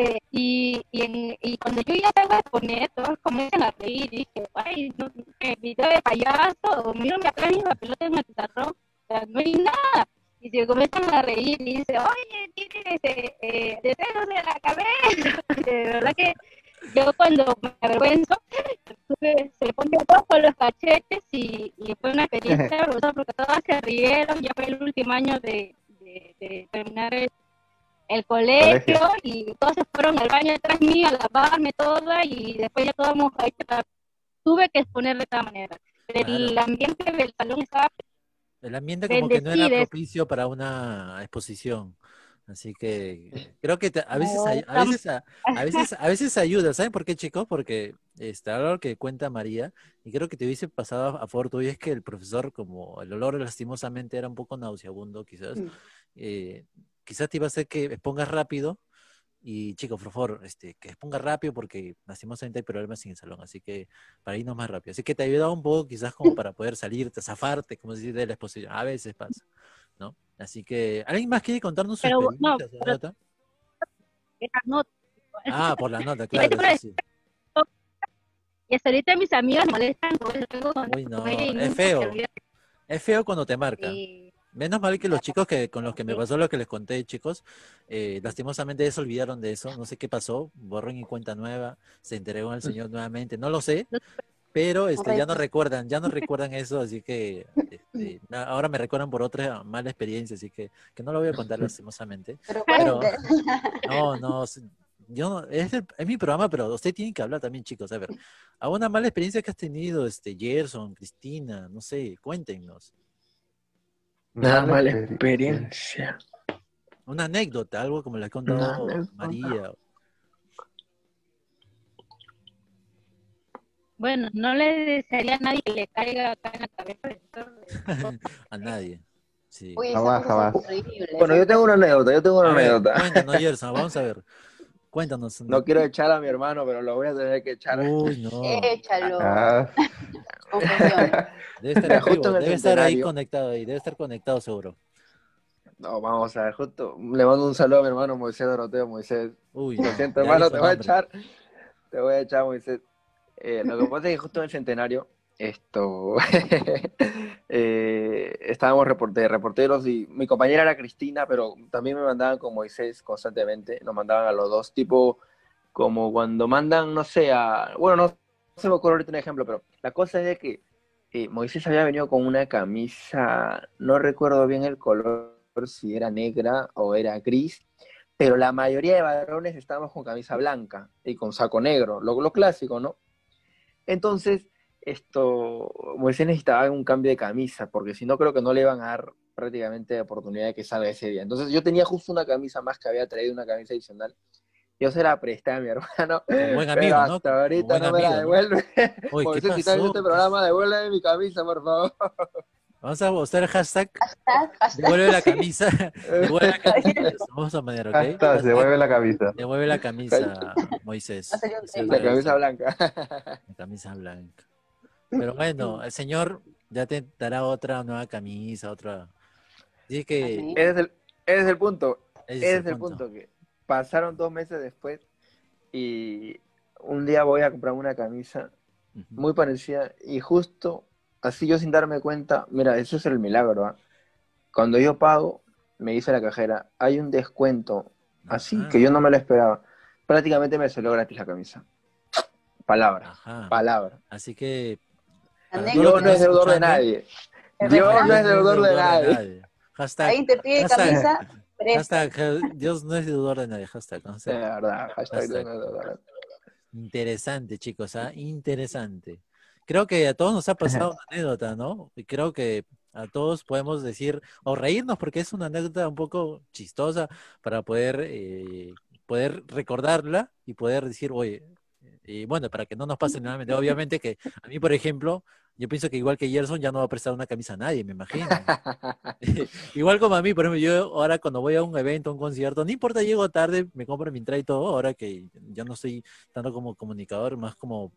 Speaker 5: y cuando yo ya salgo a poner, todos comienzan a reír. Y dije, ay, no, me video de payaso, o mírame acá mi papelota en el pizarrón, o sea, no hay nada. Y se comienzan a reír y dice, oye, tienes deseos en la cabeza. De verdad que yo cuando me avergüenzo, se pone rojo los cachetes y fue una experiencia hermosa porque todas se rieron. Ya fue el último año de terminar el colegio
Speaker 2: Colegio.
Speaker 5: y todos se fueron al baño detrás mío a lavarme toda y después ya todos mojaditos. Tuve que exponer de esta manera.
Speaker 1: Claro.
Speaker 5: El ambiente del salón estaba
Speaker 1: El ambiente como que no era
Speaker 5: bendecido.
Speaker 1: propicio para una exposición. Así que creo que a veces,
Speaker 5: No,
Speaker 1: a veces ayuda. ¿Saben por qué, chicos? Porque ahora lo que cuenta María, y creo que te hubiese pasado a favor tuyo, es que el profesor, como el olor lastimosamente era un poco nauseabundo, quizás, eh, quizás te iba a hacer que expongas rápido. Y chicos, por favor, que exponga rápido porque lastimosamente hay problemas en el salón, así que para irnos más rápido. Así que te ayuda un poco quizás como para poder salirte, zafarte, como se dice, de la exposición. A veces pasa, ¿no? Así que, ¿alguien más quiere contarnos su
Speaker 5: pero no,
Speaker 1: experiencia, su
Speaker 5: pero
Speaker 1: anécdota?
Speaker 5: era no.
Speaker 1: Ah, por la nota,
Speaker 5: Y de hecho,
Speaker 1: claro, eso sí.
Speaker 5: y hasta ahorita mis amigas me molestan con luego
Speaker 1: Uy,
Speaker 5: con ella
Speaker 1: no,
Speaker 5: y nunca se olvida
Speaker 1: es feo cuando te marca.
Speaker 5: de
Speaker 1: Menos mal que los chicos que con los que me
Speaker 5: sí.
Speaker 1: pasó lo que les conté, chicos, lastimosamente se olvidaron de eso, no sé qué pasó, borrón y cuenta nueva, se entregó al Señor nuevamente, no lo sé, pero
Speaker 3: Correcto.
Speaker 1: ya no recuerdan eso, así que ahora me recuerdan por otra mala experiencia, así que no lo voy a contar lastimosamente.
Speaker 3: Pero
Speaker 1: Pero
Speaker 3: cuente.
Speaker 1: no, no, yo no, es mi programa, pero usted tiene que hablar también, chicos. A ver, ¿a una mala experiencia que has tenido, Gerson, Cristina? No sé, cuéntenos.
Speaker 6: Nada
Speaker 2: Mala
Speaker 6: mala
Speaker 2: experiencia.
Speaker 6: experiencia.
Speaker 1: Una anécdota, algo como le ha
Speaker 6: Una
Speaker 1: contado
Speaker 6: anécdota.
Speaker 1: María.
Speaker 5: Bueno, no le desearía a nadie que le caiga acá en la cabeza de todo.
Speaker 1: A nadie. Sí.
Speaker 3: Uy, esas
Speaker 2: Jamás,
Speaker 3: cosas son
Speaker 2: jamás.
Speaker 3: horribles.
Speaker 6: Bueno,
Speaker 3: Esas
Speaker 6: yo tengo
Speaker 3: cosas
Speaker 6: una
Speaker 3: son
Speaker 6: anécdota, yo tengo una
Speaker 1: A ver,
Speaker 6: anécdota.
Speaker 1: cuéntanos, Gerson, vamos a ver. Cuéntanos.
Speaker 6: No quiero echar a mi hermano, pero lo voy a tener que echar.
Speaker 1: Uy, no.
Speaker 3: Échalo.
Speaker 2: Ah,
Speaker 3: Confesión.
Speaker 1: Debe estar
Speaker 6: Mira,
Speaker 1: en
Speaker 6: justo
Speaker 1: vivo,
Speaker 6: en el
Speaker 1: debe estar ahí
Speaker 6: centenario.
Speaker 1: conectado, ahí, debe estar conectado seguro.
Speaker 6: No, vamos a ver, justo le mando un saludo a mi hermano Moisés Doroteo. Moisés,
Speaker 1: Uy,
Speaker 6: lo
Speaker 1: no,
Speaker 6: siento,
Speaker 1: ya
Speaker 6: hermano,
Speaker 1: dijo
Speaker 6: te voy a
Speaker 1: nombre.
Speaker 6: echar. Te voy a echar, Moisés. Lo que pasa es que justo en el centenario, esto, estábamos reporteros y mi compañera era Cristina, pero también me mandaban con Moisés constantemente, nos mandaban a los dos, tipo como cuando mandan, no sé, bueno, no se me ocurre ahorita un ejemplo, pero la cosa es de que Moisés había venido con una camisa, no recuerdo bien el color, si era negra o era gris, pero la mayoría de varones estábamos con camisa blanca y con saco negro, lo clásico, ¿no? Entonces, Moisés necesitaba un cambio de camisa, porque si no creo que no le iban a dar prácticamente oportunidad de que salga ese día. Entonces yo tenía justo una camisa más que había traído, una camisa adicional. Yo se la presté a mi hermano,
Speaker 1: Como buen
Speaker 6: pero
Speaker 1: amigo, ¿no?
Speaker 6: hasta
Speaker 1: Como
Speaker 6: ahorita
Speaker 1: buen
Speaker 6: no me la
Speaker 1: amigo, ¿no?
Speaker 6: devuelve.
Speaker 1: Uy, ¿qué
Speaker 6: Moisés, si estás viendo
Speaker 1: pasó?
Speaker 6: este programa, devuelve mi camisa, por favor.
Speaker 1: Vamos a usar el hashtag,
Speaker 3: Hashtag.
Speaker 1: devuelve la
Speaker 6: Sí.
Speaker 1: camisa, devuelve la camisa, vamos a poner, ¿ok?
Speaker 2: hasta se
Speaker 1: Hashtag,
Speaker 2: vuelve la camisa.
Speaker 1: devuelve la camisa,
Speaker 3: Va a
Speaker 1: Moisés.
Speaker 3: salir un
Speaker 1: Así
Speaker 6: La
Speaker 3: tema.
Speaker 1: debe
Speaker 6: camisa
Speaker 1: ser,
Speaker 6: blanca.
Speaker 1: la camisa blanca. Pero bueno, el señor ya te dará otra nueva camisa, otra. Así que
Speaker 3: Amén.
Speaker 6: Ese es el punto.
Speaker 1: ese es
Speaker 6: Ese
Speaker 1: el
Speaker 6: es el
Speaker 1: punto.
Speaker 6: punto que pasaron 2 meses después y un día voy a comprar una camisa
Speaker 1: Ujú.
Speaker 6: muy parecida, y justo así yo sin darme cuenta, mira, eso es el milagro, ¿ah? Cuando yo pago, me dice la cajera, hay un descuento, así que yo
Speaker 1: Ajá,
Speaker 6: no me lo esperaba. Prácticamente me salió gratis la camisa. Palabra,
Speaker 1: ajá.
Speaker 6: palabra.
Speaker 1: Así que para todos los que
Speaker 6: Dios
Speaker 3: Anécdota,
Speaker 6: no
Speaker 1: están
Speaker 6: es deudor de
Speaker 1: escuchando,
Speaker 6: nadie.
Speaker 3: el
Speaker 6: Dios no
Speaker 1: Dios
Speaker 6: es
Speaker 3: refrán,
Speaker 1: no es
Speaker 6: deudor de
Speaker 1: deudor de
Speaker 6: nadie.
Speaker 1: nadie. Hashtag,
Speaker 3: alguien te pide
Speaker 1: hashtag,
Speaker 3: camisa, presta.
Speaker 1: Dios no es deudor de nadie. Hashtag,
Speaker 6: De
Speaker 1: hashtag,
Speaker 6: verdad, hashtag Dios
Speaker 1: hashtag.
Speaker 6: no es deudor de nadie.
Speaker 1: Interesante, chicos, ¿ah? Interesante. Creo que a todos nos ha pasado una anécdota, ¿no? Y creo que a todos podemos decir, o reírnos, porque es una anécdota un poco chistosa para poder recordarla y poder decir, oye, y bueno, para que no nos pase nuevamente. Obviamente que a mí, por ejemplo, yo pienso que igual que Gerson ya no va a prestar una camisa a nadie, me imagino. Igual como a mí, por ejemplo, yo ahora cuando voy a un evento, a un concierto, no importa, llego tarde, me compro mi entrada y todo, ahora que ya no estoy tanto como comunicador, más como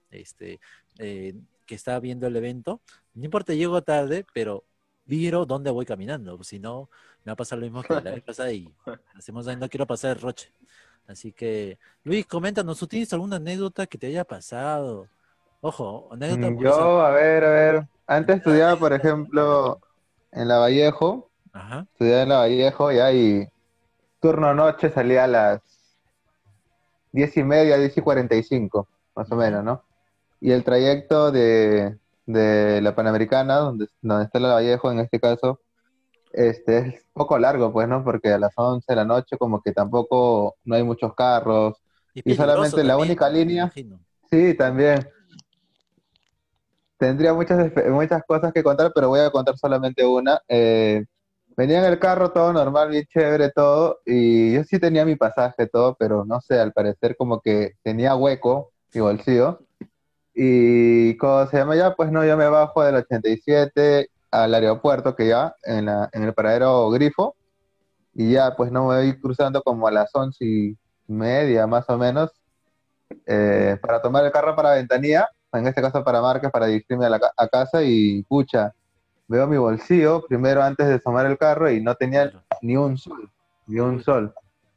Speaker 1: que está viendo el evento, no importa, llego tarde, pero miro dónde voy caminando, si no, me va a pasar lo mismo que la vez pasada y hacemos ahí, no quiero pasar el roche. Así que, Luis, coméntanos, ¿tú tienes alguna anécdota que te haya pasado? Ojo, anécdota puede ser
Speaker 2: Yo, a ver, antes
Speaker 1: entrada
Speaker 2: estudiaba, por
Speaker 1: anécdota,
Speaker 2: ejemplo, en la Vallejo,
Speaker 1: ajá,
Speaker 2: estudiaba en la Vallejo ya y turno noche salía a las 10:30, 10:45, más o
Speaker 1: ujú,
Speaker 2: menos, ¿no? Y el trayecto de la Panamericana, donde está la Vallejo en este caso, es un poco largo, pues, ¿no? Porque a las 11 de la noche como que tampoco no hay muchos carros
Speaker 1: y
Speaker 2: y
Speaker 1: peligroso
Speaker 2: solamente la
Speaker 1: también,
Speaker 2: única
Speaker 1: ¿no? Me
Speaker 2: línea,
Speaker 1: imagino.
Speaker 2: sí, también. Tendría muchas cosas que contar, pero voy a contar solamente una. Venía en el carro todo normal, bien chévere, todo, y yo sí tenía mi pasaje, todo, pero no sé, al parecer como que tenía hueco mi bolsillo. Y ¿cómo se llama ya? Pues no, yo me bajo del 87 al aeropuerto, que ya, en el paradero Grifo, y ya, pues no me voy cruzando como a las 11:30, más o menos, para tomar el carro para Ventanilla, en este caso para Marcas, para dirigirme a casa, y pucha, veo mi bolsillo primero antes de tomar el carro y no tenía
Speaker 1: Claro.
Speaker 2: ni un sol, ni un
Speaker 1: Uy,
Speaker 2: sol.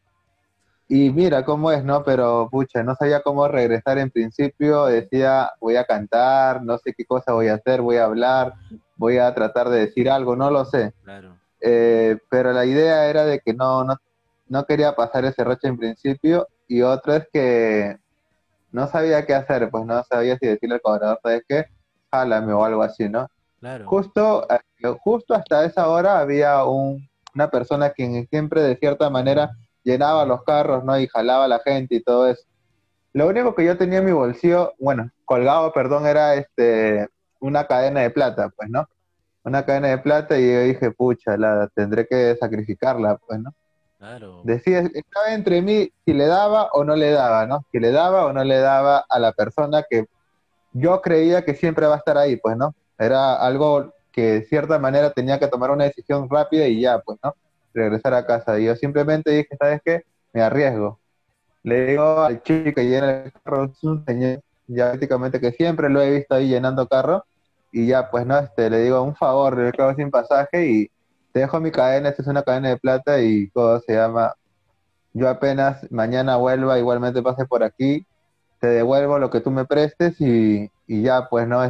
Speaker 2: Y mira cómo es, ¿no? Pero pucha, no sabía cómo regresar en principio, decía, voy a cantar, no sé qué cosa voy a hacer, voy a hablar, voy a tratar de decir algo, no lo sé.
Speaker 1: claro.
Speaker 2: Pero la idea era de que no quería pasar ese roche en principio, y otra es que no sabía qué hacer, pues no sabía si decirle al cobrador, ¿sabes qué? Jálame o algo así, ¿no?
Speaker 1: Claro.
Speaker 2: Justo hasta esa hora había una persona quien siempre de cierta manera llenaba los carros, ¿no? Y jalaba a la gente y todo eso. Lo único que yo tenía en mi bolsillo, bueno, colgado, perdón, era una cadena de plata, pues, ¿no? Una cadena de plata, y yo dije, pucha, la tendré que sacrificarla, pues, ¿no?
Speaker 1: Claro.
Speaker 2: Decía, estaba entre mí si le daba o no le daba, ¿no? Si le daba o no le daba a la persona que yo creía que siempre va a estar ahí, pues, ¿no? Era algo que de cierta manera tenía que tomar una decisión rápida y ya, pues, ¿no? Regresar a casa. Y yo simplemente dije, ¿sabes qué? Me arriesgo. Le digo al chico que llena el carro, es un señor, ya prácticamente que siempre lo he visto ahí llenando carro, y ya, pues, ¿no? Le digo, un favor, le quedo sin pasaje y te dejo mi cadena, esta es una cadena de plata y todo se llama, yo apenas mañana vuelva, igualmente pase por aquí, te devuelvo lo que tú me prestes y ya, pues, ¿no?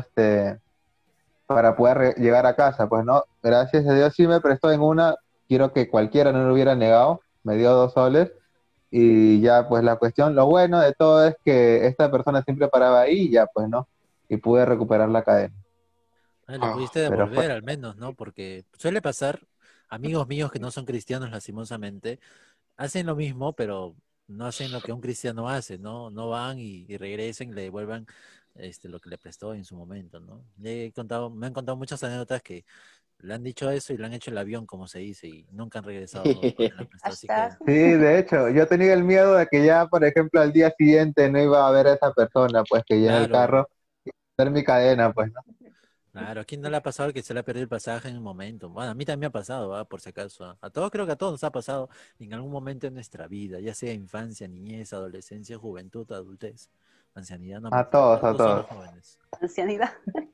Speaker 2: Para poder llegar a casa, pues, ¿no? Gracias a Dios sí me prestó en una, quiero que cualquiera no lo hubiera negado, me dio 2 soles, y ya, pues, la cuestión, lo bueno de todo es que esta persona siempre paraba ahí y ya, pues, ¿no? Y pude recuperar la cadena.
Speaker 1: Ah, lo pudiste
Speaker 2: Pero fue,
Speaker 1: devolver al menos, ¿no? Porque suele pasar, amigos míos que no son cristianos, lastimosamente, hacen lo mismo, pero no hacen lo que un cristiano hace, ¿no? No van y regresen y le devuelvan lo que le prestó en su momento, ¿no? Me han contado muchas anécdotas que le han dicho eso y le han hecho el avión, como se dice, y nunca han regresado lo que le han prestado. Así que,
Speaker 3: hashtag,
Speaker 2: sí, de hecho, yo tenía el miedo de que ya, por ejemplo, al día siguiente no iba a ver a esa persona, pues, que llena el
Speaker 1: claro,
Speaker 2: carro, ver mi cadena, pues, ¿no?
Speaker 1: claro, ¿a quién no le ha pasado que se le ha perdido el pasaje en un momento? Bueno, a mí también me ha pasado, ¿va? Por si acaso. A todos, creo que a todos nos ha pasado en algún momento de nuestra vida, ya sea infancia, niñez, adolescencia, juventud, adultez, ancianidad, no
Speaker 2: A
Speaker 1: mentira.
Speaker 2: todos, a
Speaker 1: Todos somos
Speaker 2: todos.
Speaker 1: jóvenes.
Speaker 3: ancianidad.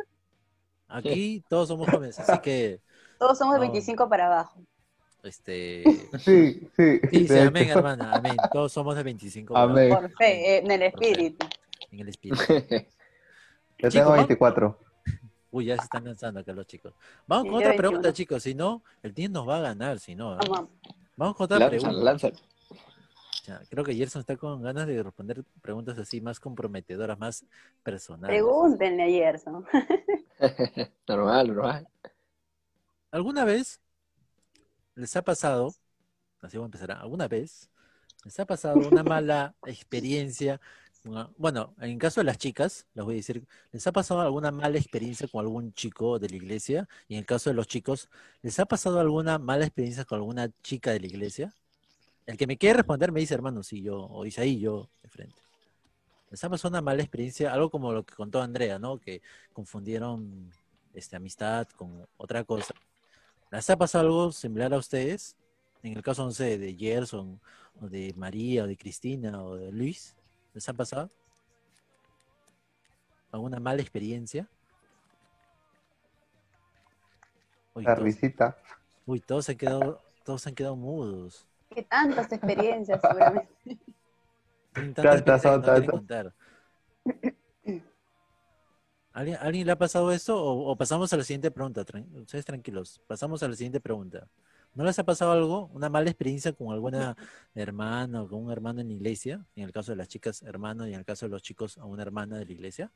Speaker 1: Aquí todos somos jóvenes, así que
Speaker 3: Todos somos de
Speaker 1: no,
Speaker 3: 25 para abajo.
Speaker 1: este,
Speaker 2: Sí, sí,
Speaker 1: sí, sí,
Speaker 2: de hecho.
Speaker 1: amén, hermana, amén. Todos somos de 25 para abajo,
Speaker 2: Amén.
Speaker 3: Por fe, en el
Speaker 1: por fe,
Speaker 3: espíritu.
Speaker 1: en el espíritu.
Speaker 2: Yo
Speaker 1: Chicos,
Speaker 2: tengo 24.
Speaker 1: uy, ya se están lanzando acá los chicos. Vamos
Speaker 3: Sí,
Speaker 1: con
Speaker 3: yo
Speaker 1: otra pregunta,
Speaker 3: 21.
Speaker 1: chicos. Si no, el team nos va a ganar, si no. ¿Ah?
Speaker 3: Vamos.
Speaker 1: Vamos con otra
Speaker 6: Lánzalo,
Speaker 1: pregunta.
Speaker 6: lánzalo.
Speaker 1: Ya, creo que Gerson está con ganas de responder preguntas así más comprometedoras, más personales.
Speaker 3: Pregúntenle a Gerson.
Speaker 6: Normal, normal.
Speaker 1: ¿Alguna vez les ha pasado, así voy a empezar, alguna vez les ha pasado una mala experiencia? Bueno, en caso de las chicas, les voy a decir, ¿les ha pasado alguna mala experiencia con algún chico de la iglesia? Y en el caso de los chicos, ¿les ha pasado alguna mala experiencia con alguna chica de la iglesia? El que me quiere responder me dice, hermano, sí, yo, o dice ahí, yo, de frente. Les ha pasado una mala experiencia, algo como lo que contó Andrea, ¿no? Que confundieron amistad con otra cosa. ¿Les ha pasado algo similar a ustedes? En el caso, no sé, de Gerson, o de María, o de Cristina, o de Luis. ¿Les ha pasado alguna mala experiencia? Uy,
Speaker 2: La risita.
Speaker 1: todos se han quedado mudos.
Speaker 3: Que tantas experiencias, seguramente.
Speaker 1: Tienen tanta
Speaker 2: Tantas
Speaker 1: experiencia que
Speaker 2: son
Speaker 1: no quieren
Speaker 2: tantas.
Speaker 1: contar. ¿Alguien le ha pasado esto? O pasamos a la siguiente pregunta. Ustedes tranquilos. Pasamos a la siguiente pregunta. ¿No les ha pasado algo? ¿Una mala experiencia con alguna hermana o con un hermano en la iglesia? En el caso de las chicas, hermano, y en el caso de los chicos, a una hermana de la iglesia.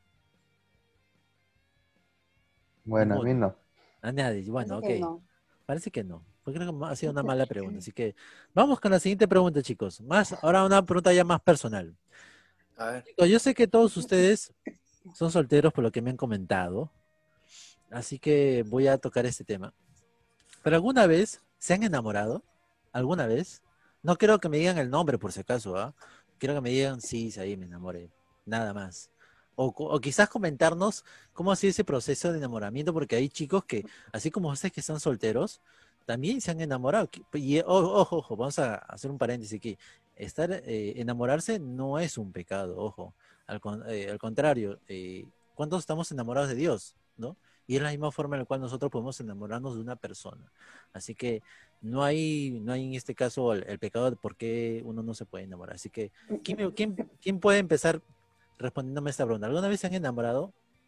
Speaker 2: Bueno, a mí
Speaker 1: Ninguno.
Speaker 2: no.
Speaker 1: A nadie. Bueno,
Speaker 3: Parece
Speaker 1: ok.
Speaker 3: que no.
Speaker 1: Parece que no. Porque creo que ha sido una mala pregunta. Así que vamos con la siguiente pregunta, chicos. Ahora una pregunta ya más personal.
Speaker 6: A ver.
Speaker 1: Chicos, yo sé que todos ustedes son solteros por lo que me han comentado. Así que voy a tocar este tema. ¿Pero alguna vez se han enamorado? ¿Alguna vez? No quiero que me digan el nombre por si acaso, ¿ah? Quiero que me digan, sí, ahí me enamoré. Nada más. O quizás comentarnos cómo ha sido ese proceso de enamoramiento, porque hay chicos que, así como ustedes que están solteros, también se han enamorado. Y ojo, ojo, vamos a hacer un paréntesis aquí. Enamorarse no es un pecado, ojo. Al contrario, ¿cuántos estamos enamorados de Dios? ¿No? Y es la misma forma en la cual nosotros podemos enamorarnos de una persona. Así que no hay en este caso el pecado de por qué uno no se puede enamorar. Así que, ¿quién puede empezar respondiéndome esta pregunta? ¿Alguna vez se han enamorado?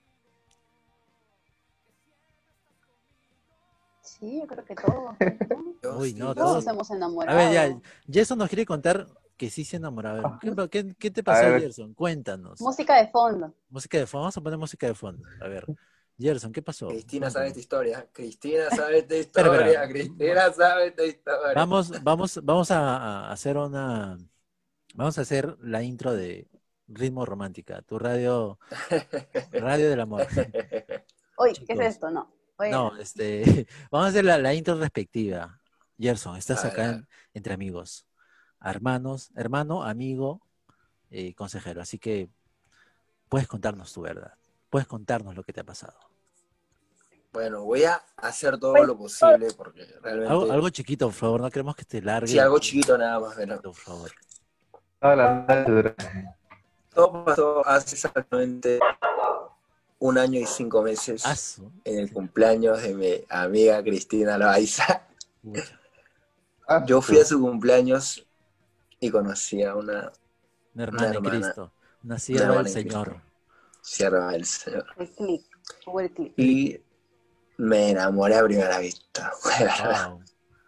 Speaker 3: Sí, yo creo que todos, ¿no?
Speaker 1: Uy, no,
Speaker 3: Todos
Speaker 1: todos.
Speaker 3: hemos
Speaker 1: A ver, ya,
Speaker 3: enamorado.
Speaker 1: Gerson nos quiere contar que sí se enamoró. A ver, ¿qué te
Speaker 2: A
Speaker 1: pasó,
Speaker 2: ver,
Speaker 1: Gerson? Cuéntanos.
Speaker 3: Música de fondo.
Speaker 1: Música de fondo, vamos a poner música de fondo. A ver, Gerson, ¿qué pasó?
Speaker 6: Cristina sabe esta
Speaker 1: Cuéntanos.
Speaker 6: historia. Cristina sabe esta
Speaker 1: Espera, espera.
Speaker 6: historia. Cristina sabe esta historia.
Speaker 1: Vamos a hacer vamos a hacer la intro de Ritmo Romántica, tu radio del amor.
Speaker 3: Uy, ¿qué es
Speaker 1: Chicos,
Speaker 3: esto? No. Oye,
Speaker 1: no, vamos a hacer la intro respectiva. Gerson, estás
Speaker 6: A ver,
Speaker 1: acá
Speaker 6: a ver.
Speaker 1: entre amigos, hermano, amigo, consejero. Así que puedes contarnos tu verdad. Puedes contarnos lo que te ha pasado.
Speaker 6: Bueno, voy a hacer todo
Speaker 4: Pues,
Speaker 6: lo posible porque realmente.
Speaker 1: Algo chiquito, por favor. No queremos que te largue.
Speaker 6: Sí, algo chiquito nada más, pero
Speaker 1: Por favor.
Speaker 2: toda la noche dura.
Speaker 6: todo pasó hace exactamente 1 año y 5 meses
Speaker 1: Aso.
Speaker 6: en el cumpleaños de mi amiga Cristina Loaiza.
Speaker 1: Pucha,
Speaker 6: Yo fui a su cumpleaños y conocí a una
Speaker 1: una hermana en
Speaker 6: hermana,
Speaker 1: Cristo. Una
Speaker 6: una
Speaker 1: sierva del
Speaker 6: hermana en
Speaker 1: Señor.
Speaker 6: Cristo, sierva del Señor.
Speaker 3: el clip. Hubo el clip.
Speaker 6: Y me enamoré a primera vista.
Speaker 1: Wow.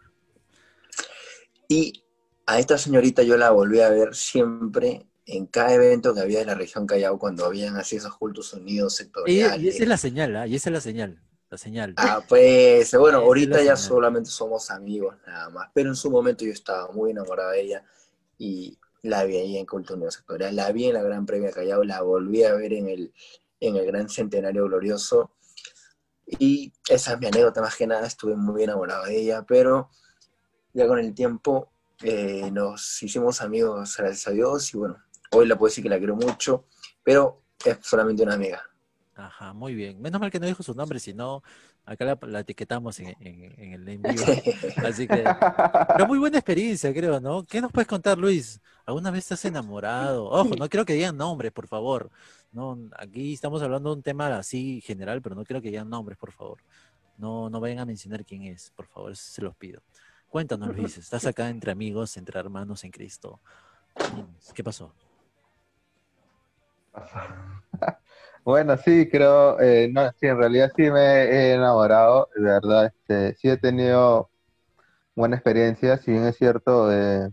Speaker 6: Y a esta señorita yo la volví a ver siempre en cada evento que había en la región Callao cuando habían así esos cultos unidos
Speaker 1: Y
Speaker 6: sectoriales.
Speaker 1: esa es la señal, ¿ah? Y esa es la señal. La señal.
Speaker 6: Ah, pues bueno,
Speaker 1: Esa es
Speaker 6: ahorita
Speaker 1: la
Speaker 6: ya
Speaker 1: señal.
Speaker 6: solamente somos amigos nada más, pero en su momento yo estaba muy enamorada de ella y la vi ahí en Culto Unido Sectorial, la vi en la Gran Premio Callao, la volví a ver en el Gran Centenario Glorioso y esa es mi anécdota más que nada, estuve muy enamorado de ella, pero ya con el tiempo nos hicimos amigos gracias a Dios y bueno, hoy la puedo decir que la quiero mucho, pero es solamente una amiga.
Speaker 1: Ajá, muy bien. Menos mal que no dijo su nombre, si no, acá la etiquetamos en el en vivo. Así que, pero muy buena experiencia, creo, ¿no? ¿Qué nos puedes contar, Luis? ¿Alguna vez estás enamorado? Ojo, no quiero que digan nombres, por favor. No, aquí estamos hablando de un tema así general, pero no quiero que digan nombres, por favor. No vayan a mencionar quién es, por favor, eso se los pido. Cuéntanos, Luis, estás acá entre amigos, entre hermanos en Cristo. Dinos, ¿qué pasó?
Speaker 2: Bueno, sí, creo, no, sí, en realidad sí me he enamorado, de verdad, sí he tenido buena experiencia, si bien es cierto,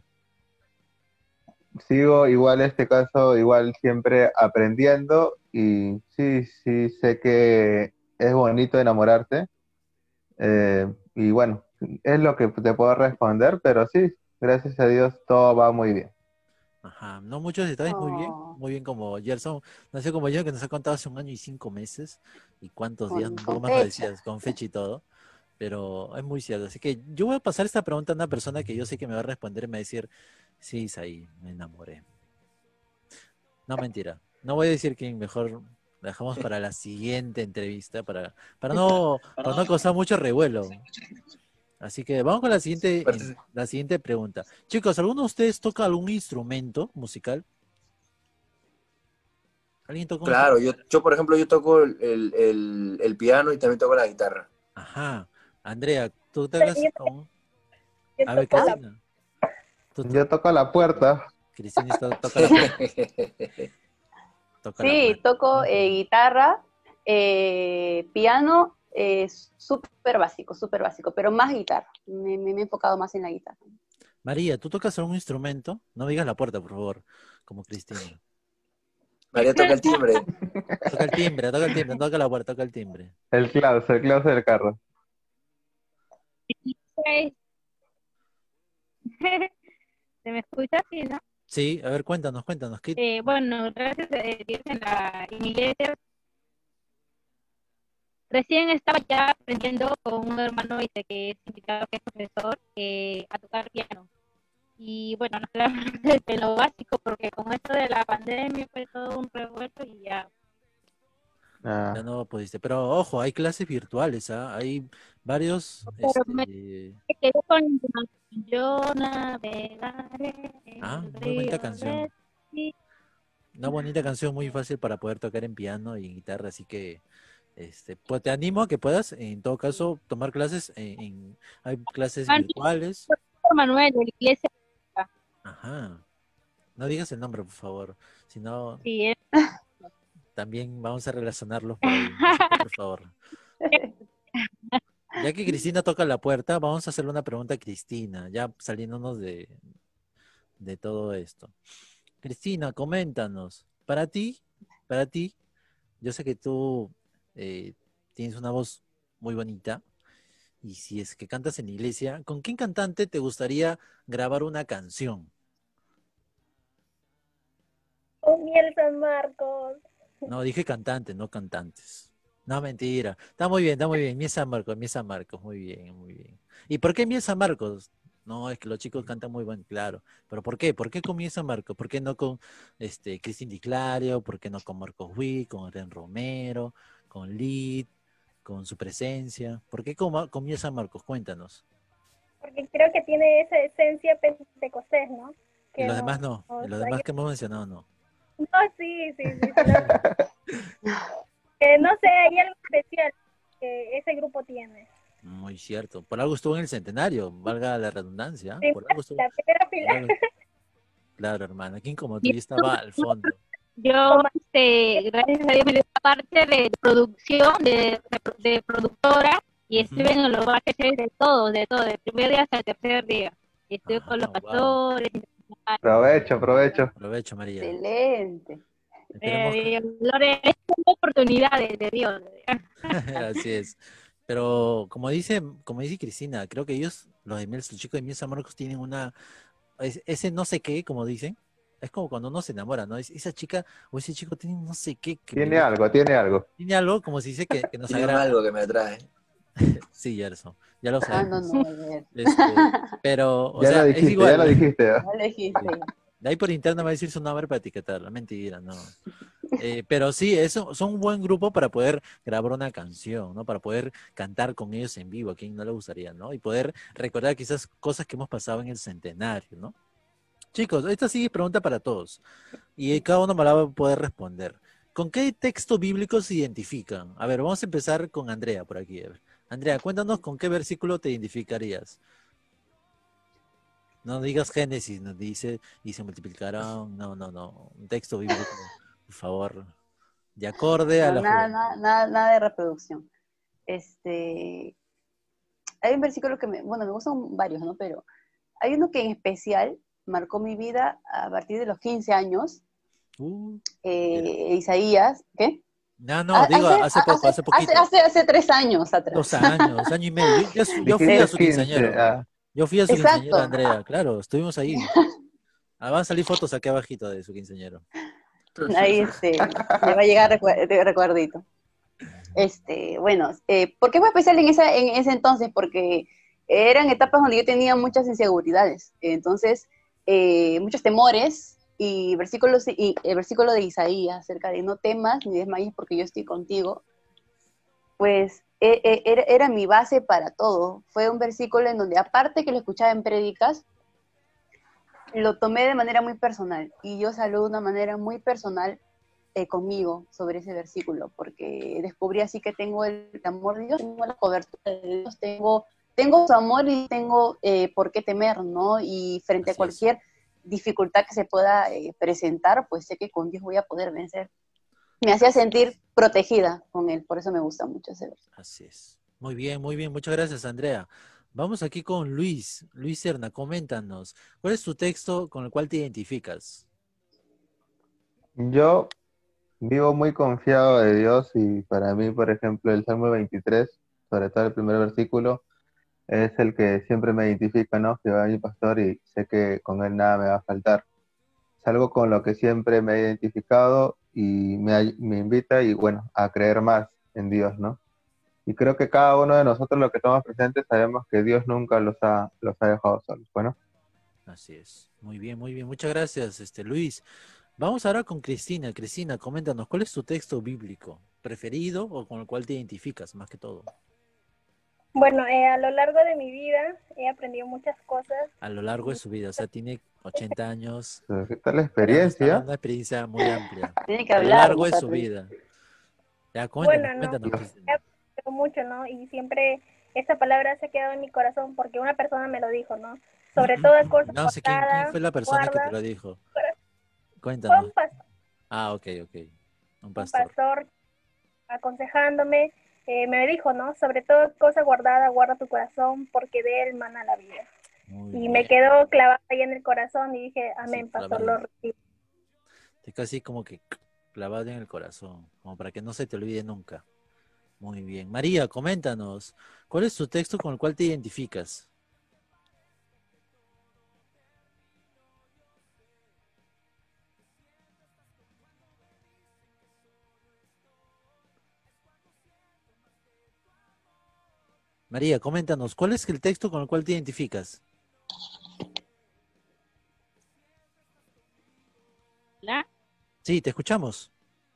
Speaker 2: sigo igual este caso, igual siempre aprendiendo y sí, sí sé que es bonito enamorarte y bueno, es lo que te puedo responder, pero sí, gracias a Dios todo va muy bien.
Speaker 1: Ajá, no muchos detalles,
Speaker 3: Oh,
Speaker 1: muy bien como Gerson, nació como yo, que nos ha contado hace 1 año y 5 meses, y cuántos días, un poco
Speaker 3: con
Speaker 1: más lo
Speaker 3: fecha.
Speaker 1: decías, con fecha y todo, pero es muy cierto. Así que yo voy a pasar esta pregunta a una persona que yo sé que me va a responder y me va a decir, sí, Isaí, me enamoré. No, mentira. No voy a decir quién, mejor la dejamos para la siguiente entrevista, para no causar mucho revuelo. Así que vamos con la siguiente pregunta. Chicos, ¿alguno de ustedes toca algún instrumento musical? ¿Alguien toca un
Speaker 7: Claro,
Speaker 1: instrumento?
Speaker 7: yo por ejemplo, yo toco el piano y también toco la guitarra.
Speaker 1: Ajá. Andrea, ¿tú tocas
Speaker 4: Yo,
Speaker 1: un...
Speaker 4: yo
Speaker 1: A ver,
Speaker 4: toco la
Speaker 1: Cristina. Tú-
Speaker 2: Yo toco la puerta,
Speaker 1: Cristina toca la puerta. Toca la
Speaker 3: Sí,
Speaker 1: puerta.
Speaker 3: toco
Speaker 1: Buen instrumento.
Speaker 3: guitarra, piano, súper básico, pero más guitarra. Me he enfocado más en la guitarra.
Speaker 1: María, ¿tú tocas algún instrumento? No me digas la puerta, por favor, como Cristina.
Speaker 7: María toca el timbre.
Speaker 1: Toca el timbre, no toca la puerta, toca el timbre.
Speaker 2: el clauso del carro.
Speaker 5: Pues, ¿se me escucha? Sí, ¿no?
Speaker 1: Sí, a ver, cuéntanos.
Speaker 5: Bueno, gracias a Dios en mi iglesia recién estaba ya aprendiendo con un hermano que es invitado, que es profesor, a tocar piano. Y bueno, nos quedamos desde lo básico, porque con esto de la pandemia fue todo un revuelto y ya.
Speaker 1: Ya
Speaker 2: Ah,
Speaker 1: no pudiste. Pero ojo, hay clases virtuales, ¿ah? Hay varios,
Speaker 5: Pero me quedé con yo navegaré en el
Speaker 1: muy bonita
Speaker 5: río de
Speaker 1: canción.
Speaker 5: ti.
Speaker 1: Una bonita canción muy fácil para poder tocar en piano y guitarra, así que pues te animo a que puedas, en todo caso, tomar clases hay clases
Speaker 5: Bueno,
Speaker 1: virtuales.
Speaker 5: por Manuel, de la iglesia.
Speaker 1: Ajá. No digas el nombre, por favor. Si no,
Speaker 5: Sí,
Speaker 1: también vamos a relacionarlos por ahí. Así que, por favor. Ya que Cristina toca la puerta, vamos a hacerle una pregunta a Cristina, ya saliéndonos de todo esto. Cristina, coméntanos. Para ti, yo sé que tú eh, tienes una voz muy bonita y si es que cantas en la iglesia, ¿con qué cantante te gustaría grabar una canción?
Speaker 4: con miel San Marcos.
Speaker 1: No, dije cantante, no cantantes. No, mentira. Está muy bien. Miesa Marcos, muy bien, muy bien. ¿Y por qué Miesa Marcos? No, es que los chicos cantan muy bien, claro. ¿Pero por qué? ¿Por qué con Miesa Marcos? ¿Por qué no con Cristín Di Clario? ¿Por qué no con Marcos Witt, con Ren Romero, con Lid, con su presencia? ¿Por qué con Miesa Marcos? Cuéntanos.
Speaker 4: Porque creo que tiene esa esencia pentecostés, ¿no?
Speaker 1: Y
Speaker 4: Que
Speaker 1: los demás no. Y los demás
Speaker 4: ayuda.
Speaker 1: que hemos mencionado no.
Speaker 4: No, sí, sino que no sé, hay algo especial que ese grupo tiene.
Speaker 1: Muy cierto. Por algo estuvo en el centenario, valga la redundancia. ¿Ah?
Speaker 4: Sí,
Speaker 1: Por algo estuvo.
Speaker 4: la primera fila.
Speaker 1: Por algo. Claro, hermano. ¿Quién como tú? Yo estaba al fondo.
Speaker 5: yo,
Speaker 4: Como
Speaker 5: gracias a Dios, me dio la parte de producción, de productora, y estuve
Speaker 1: Ujú.
Speaker 5: en los backstage de todo, del primer día hasta el tercer día. Y estuve con los
Speaker 1: Ah, wow.
Speaker 5: pastores,
Speaker 2: aprovecho, aprovecho.
Speaker 1: Aprovecho, María.
Speaker 3: Excelente.
Speaker 1: Esperemos que...
Speaker 5: Gloria, es una oportunidad de Dios.
Speaker 1: Así es. Pero como dice Cristina, creo que ellos, los chicos de Miel San Marcos, tienen ese no sé qué, como dicen. Es como cuando uno se enamora, ¿no? Esa chica o ese chico tiene un no sé qué que me
Speaker 2: Tiene
Speaker 1: gusta.
Speaker 2: algo, tiene algo.
Speaker 1: Tiene algo, como se dice, que nos
Speaker 7: Tiene un
Speaker 1: agrada.
Speaker 7: algo que me atrae.
Speaker 1: Sí, Gerson, ya lo
Speaker 3: Ah, no,
Speaker 1: sabemos.
Speaker 3: no, a ver.
Speaker 1: Pero, o
Speaker 2: Ya lo
Speaker 1: sea, es
Speaker 2: dijiste, ya lo
Speaker 1: igual.
Speaker 2: dijiste. ¿Ah?
Speaker 3: Ya lo dijiste.
Speaker 1: Sí. De ahí por interno me va a decir su nombre para etiquetarla. Mentira, no. Pero sí, eso son un buen grupo para poder grabar una canción, ¿no? Para poder cantar con ellos en vivo, a quien no le gustaría, ¿no? Y poder recordar quizás cosas que hemos pasado en el centenario, ¿no? Chicos, esta sí es pregunta para todos. Y cada uno me la va a poder responder. ¿Con qué texto bíblico se identifican? A ver, vamos a empezar con Andrea por aquí. A ver. Andrea, cuéntanos con qué versículo te identificarías. No digas Génesis, nos dice, y se multiplicarán. No. Un texto bíblico, por favor. De acorde a
Speaker 3: No,
Speaker 1: la
Speaker 3: nada,
Speaker 1: juventud.
Speaker 3: nada, nada, nada de reproducción. Hay un versículo bueno, me gustan varios, ¿no? Pero hay uno que en especial marcó mi vida a partir de los 15 años,
Speaker 1: Mira.
Speaker 3: Isaías, ¿qué?
Speaker 1: No, no, digo, hace poquito.
Speaker 3: Hace 3 años
Speaker 1: Dos
Speaker 3: atrás.
Speaker 1: años, año y medio. Yo fui a
Speaker 2: Dijiste
Speaker 1: su
Speaker 2: 15.
Speaker 1: quinceañero. Yo fui a su quinceañero,
Speaker 3: Exacto.
Speaker 1: Andrea, claro, estuvimos ahí. Van a salir fotos aquí abajito de su quinceañero.
Speaker 3: Ahí me va a llegar de recuerdito. Bueno, ¿por qué fue especial en ese entonces? Porque eran etapas donde yo tenía muchas inseguridades, entonces, muchos temores, y el versículo de Isaías acerca de no temas ni desmayes porque yo estoy contigo, pues era mi base para todo. Fue un versículo en donde, aparte que lo escuchaba en prédicas, lo tomé de manera muy personal, y yo saludo de una manera muy personal conmigo sobre ese versículo, porque descubrí así que tengo el amor de Dios, tengo la cobertura de Dios, tengo su amor y tengo por qué temer, ¿no? Y frente a
Speaker 1: Así es,
Speaker 3: cualquier dificultad que se pueda presentar, pues sé que con Dios voy a poder vencer. Me hacía sentir protegida con Él, por eso me gusta mucho ese versículo.
Speaker 1: así es. Muy bien, muy bien. Muchas gracias, Andrea. Vamos aquí con Luis. Luis Serna, coméntanos. ¿Cuál es tu texto con el cual te identificas?
Speaker 2: Yo vivo muy confiado de Dios y para mí, por ejemplo, el Salmo 23, sobre todo el primer versículo, es el que siempre me identifica, ¿no? Jehová es mi pastor y sé que con él nada me va a faltar. Es algo con lo que siempre me he identificado y me invita y bueno, a creer más en Dios, ¿no? Y creo que cada uno de nosotros, los que estamos presentes, sabemos que Dios nunca los ha dejado solos. Bueno,
Speaker 1: Así es. Muy bien, muy bien. Muchas gracias, Luis. Vamos ahora con Cristina. Cristina, coméntanos, ¿cuál es tu texto bíblico preferido o con el cual te identificas más que todo?
Speaker 4: Bueno, a lo largo de mi vida he aprendido muchas cosas
Speaker 1: A lo largo de
Speaker 4: y
Speaker 1: su vida, o sea, tiene 80 años,
Speaker 2: ¿qué tal la
Speaker 1: ya nos está hablando
Speaker 2: experiencia?
Speaker 1: de una experiencia muy amplia.
Speaker 3: Tiene que
Speaker 1: A lo largo
Speaker 3: hablarnos,
Speaker 1: de su
Speaker 3: Arlene.
Speaker 1: vida. Ya, coméntanos,
Speaker 4: bueno, no,
Speaker 1: coméntanos,
Speaker 4: he
Speaker 1: Cristina.
Speaker 4: aprendido mucho, ¿no? Y siempre esta palabra se ha quedado en mi corazón porque una persona me lo dijo, ¿no? Sobre toda cosa
Speaker 1: No sé quién
Speaker 4: guardada,
Speaker 1: fue la persona que te
Speaker 4: guarda.
Speaker 1: lo dijo.
Speaker 4: Fue
Speaker 1: Cuéntanos. Ah, ok, ok. Un
Speaker 4: un
Speaker 1: pastor.
Speaker 4: pastor aconsejándome, me dijo, ¿no? Sobre todo cosa guardada, guarda tu corazón porque de él mana la vida.
Speaker 1: Muy
Speaker 4: Y me
Speaker 1: bien.
Speaker 4: quedó clavada ahí en el corazón y dije,
Speaker 1: Así
Speaker 4: amén, pastor,
Speaker 1: clavado.
Speaker 4: lo recibo.
Speaker 1: Te casi como que clavado en el corazón, como para que no se te olvide nunca. Muy bien. María, coméntanos, ¿cuál es tu texto con el cual te identificas? María, coméntanos, ¿cuál es el texto con el cual te identificas?
Speaker 5: ¿verdad?
Speaker 1: Sí, te escuchamos.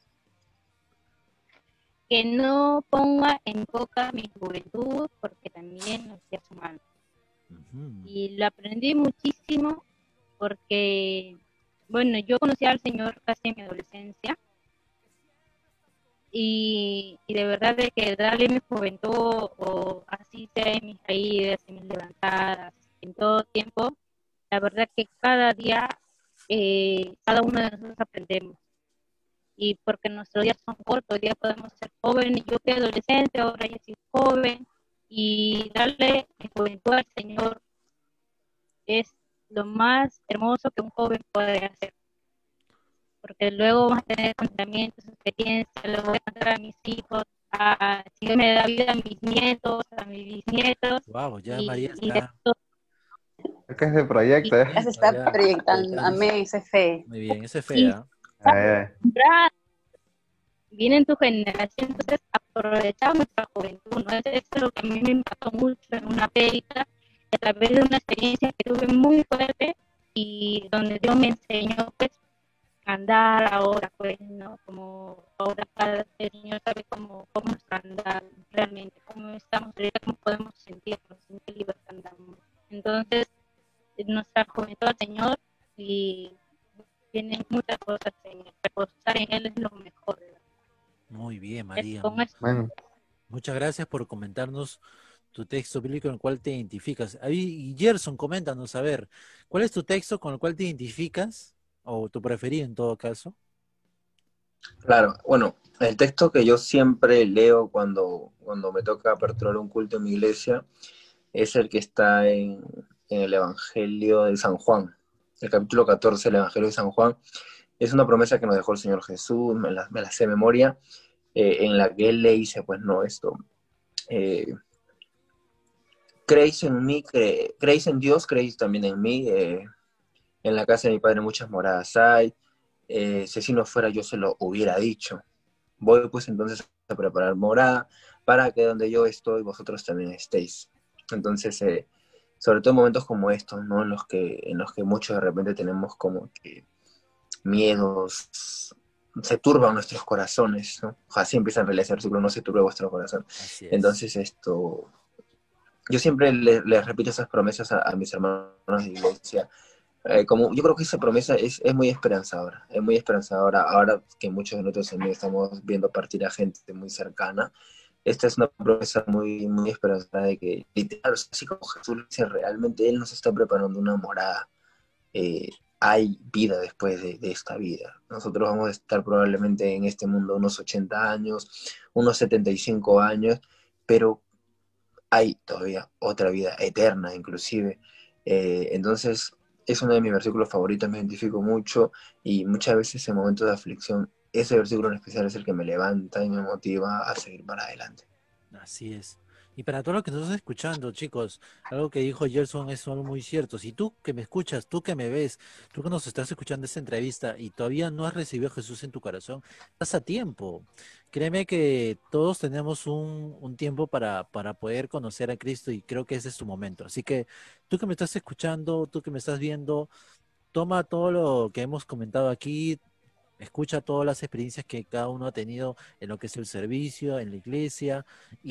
Speaker 5: Que no ponga en boca mi juventud, porque también nos hacía su mal.
Speaker 1: Ujú.
Speaker 5: Y lo aprendí muchísimo porque, bueno, yo conocí al Señor casi en mi adolescencia y de verdad de que darle mi juventud o así sea en mis caídas, en mis levantadas, en todo tiempo, la verdad que cada día, cada uno de nosotros aprendemos. Y porque nuestros días son cortos, ya podemos ser jóvenes, yo fui adolescente, ahora ya soy joven, y darle mi juventud al Señor es lo más hermoso que un joven puede hacer, porque luego vamos a tener contamientos, experiencias, le voy a contar a mis hijos, si Dios me da vida a mis nietos, a mis bisnietos,
Speaker 1: Wow, ya María
Speaker 5: y de
Speaker 1: está
Speaker 5: esto,
Speaker 2: Es que es de proyecto, ¿eh?
Speaker 3: Ya se
Speaker 1: bisnieto,
Speaker 3: está
Speaker 1: ya
Speaker 3: proyectando,
Speaker 1: proyectándose.
Speaker 3: amén, esa fe.
Speaker 1: Muy bien, ese es
Speaker 5: y
Speaker 1: fea.
Speaker 2: Ay, ay.
Speaker 5: viene en tu generación, entonces aprovechamos nuestra juventud, ¿no? Eso es lo que a mí me impactó mucho en una prédica, a través de una experiencia que tuve muy fuerte y donde Dios me enseñó pues a andar ahora, pues, ¿no? Como ahora cada Señor sabe cómo andar realmente, cómo estamos ahorita, cómo podemos sentirnos, en qué libertad andamos. Entonces, nuestra juventud al Señor y tiene muchas cosas, Señor. Reposar en Él es lo mejor, ¿verdad?
Speaker 1: Muy bien,
Speaker 5: Es
Speaker 1: María.
Speaker 5: con eso.
Speaker 2: Bueno,
Speaker 1: Muchas gracias por comentarnos tu texto bíblico en el cual te identificas. Ahí, Gerson, coméntanos, a ver, ¿cuál es tu texto con el cual te identificas? O tu preferido en todo caso.
Speaker 7: Claro, bueno, el texto que yo siempre leo cuando me toca aperturar un culto en mi iglesia es el que está en el Evangelio de San Juan, el capítulo 14 del Evangelio de San Juan. Es una promesa que nos dejó el Señor Jesús, me la sé de memoria, en la que Él le dice, pues no, esto, eh, creéis en mí, creéis en Dios, creéis también en mí, en la casa de mi Padre muchas moradas hay, si así no fuera yo se lo hubiera dicho. Voy pues entonces a preparar morada para que donde yo estoy vosotros también estéis. Entonces, sobre todo en momentos como estos, ¿no? En los que muchos de repente tenemos como que miedos, se turban nuestros corazones, ¿no? Así empieza en realidad ese versículo, no se turbe vuestro corazón.
Speaker 1: Así es.
Speaker 7: Entonces yo siempre les repito esas promesas a mis hermanos de iglesia. Como yo creo que esa promesa es muy esperanzadora, es muy esperanzadora ahora que muchos de nosotros también estamos viendo partir a gente muy cercana. Esta es una promesa muy, muy esperanzadora de que, literal, así como Jesús lo dice, realmente Él nos está preparando una morada. eh, Hay vida después de esta vida. Nosotros vamos a estar probablemente en este mundo unos 80 años, unos 75 años, pero hay todavía otra vida eterna inclusive. Entonces es uno de mis versículos favoritos, me identifico mucho y muchas veces en momentos de aflicción ese versículo en especial es el que me levanta y me motiva a seguir para adelante.
Speaker 1: Así es. Y para todo lo que nos estás escuchando, chicos, algo que dijo Gerson es algo muy cierto. Si tú que me escuchas, tú que me ves, tú que nos estás escuchando esta entrevista y todavía no has recibido a Jesús en tu corazón, estás a tiempo. Créeme que todos tenemos un tiempo para poder conocer a Cristo y creo que ese es tu momento. Así que tú que me estás escuchando, tú que me estás viendo, toma todo lo que hemos comentado aquí, escucha todas las experiencias que cada uno ha tenido en lo que es el servicio, en la iglesia,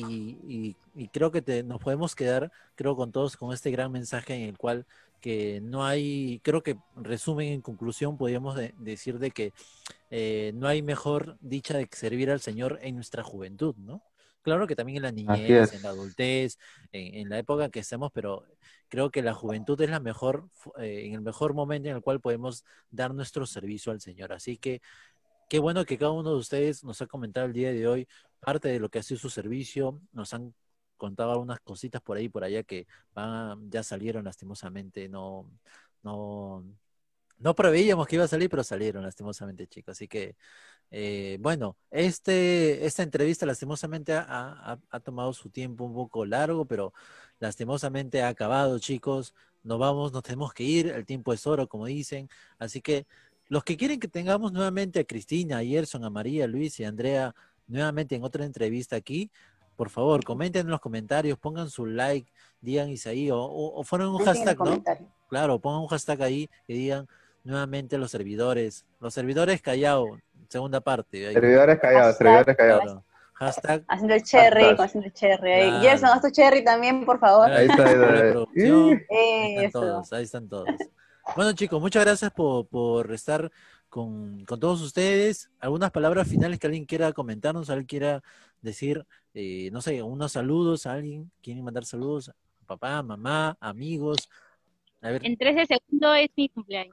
Speaker 1: y creo que nos podemos quedar, creo, con todos con este gran mensaje en el cual que no hay, creo que resumen en conclusión, podríamos decir de que no hay mejor dicha de servir al Señor en nuestra juventud, ¿no? Claro que también en la
Speaker 2: Así
Speaker 1: niñez, en la
Speaker 2: es.
Speaker 1: adultez, en la época que estemos, pero creo que la juventud es la mejor, en el mejor momento en el cual podemos dar nuestro servicio al Señor. Así que qué bueno que cada uno de ustedes nos ha comentado el día de hoy parte de lo que ha sido su servicio, nos han contado algunas cositas por ahí y por allá que ya salieron lastimosamente, no, no preveíamos que iba a salir, pero salieron lastimosamente, chicos. Así que, bueno, esta entrevista lastimosamente ha tomado su tiempo un poco largo, pero lastimosamente ha acabado, chicos. Nos vamos, nos tenemos que ir, el tiempo es oro, como dicen. Así que los que quieren que tengamos nuevamente a Cristina, a Gerson, a María, a Luis y a Andrea nuevamente en otra entrevista aquí, por favor, comenten en los comentarios, pongan su like, digan Isaí, o fueron un
Speaker 3: En los
Speaker 1: hashtag, ¿no?
Speaker 3: comentarios.
Speaker 1: Claro, pongan un hashtag ahí y digan nuevamente los servidores Callao, segunda parte, ahí,
Speaker 3: Hashtag,
Speaker 2: Servidores callados.
Speaker 1: claro, hashtag,
Speaker 2: Hashtag.
Speaker 3: haciendo el cherry. Gerson,
Speaker 1: claro,
Speaker 3: haz tu cherry también, por favor.
Speaker 2: Ahí está.
Speaker 1: reproducción,
Speaker 3: Eso.
Speaker 1: ahí están todos. Bueno chicos, muchas gracias por estar con todos ustedes. Algunas palabras finales que alguien quiera comentarnos, alguien quiera decir, no sé, unos saludos a alguien, quieren mandar saludos a papá, mamá, amigos, a ver,
Speaker 5: En 13 segundos es mi cumpleaños.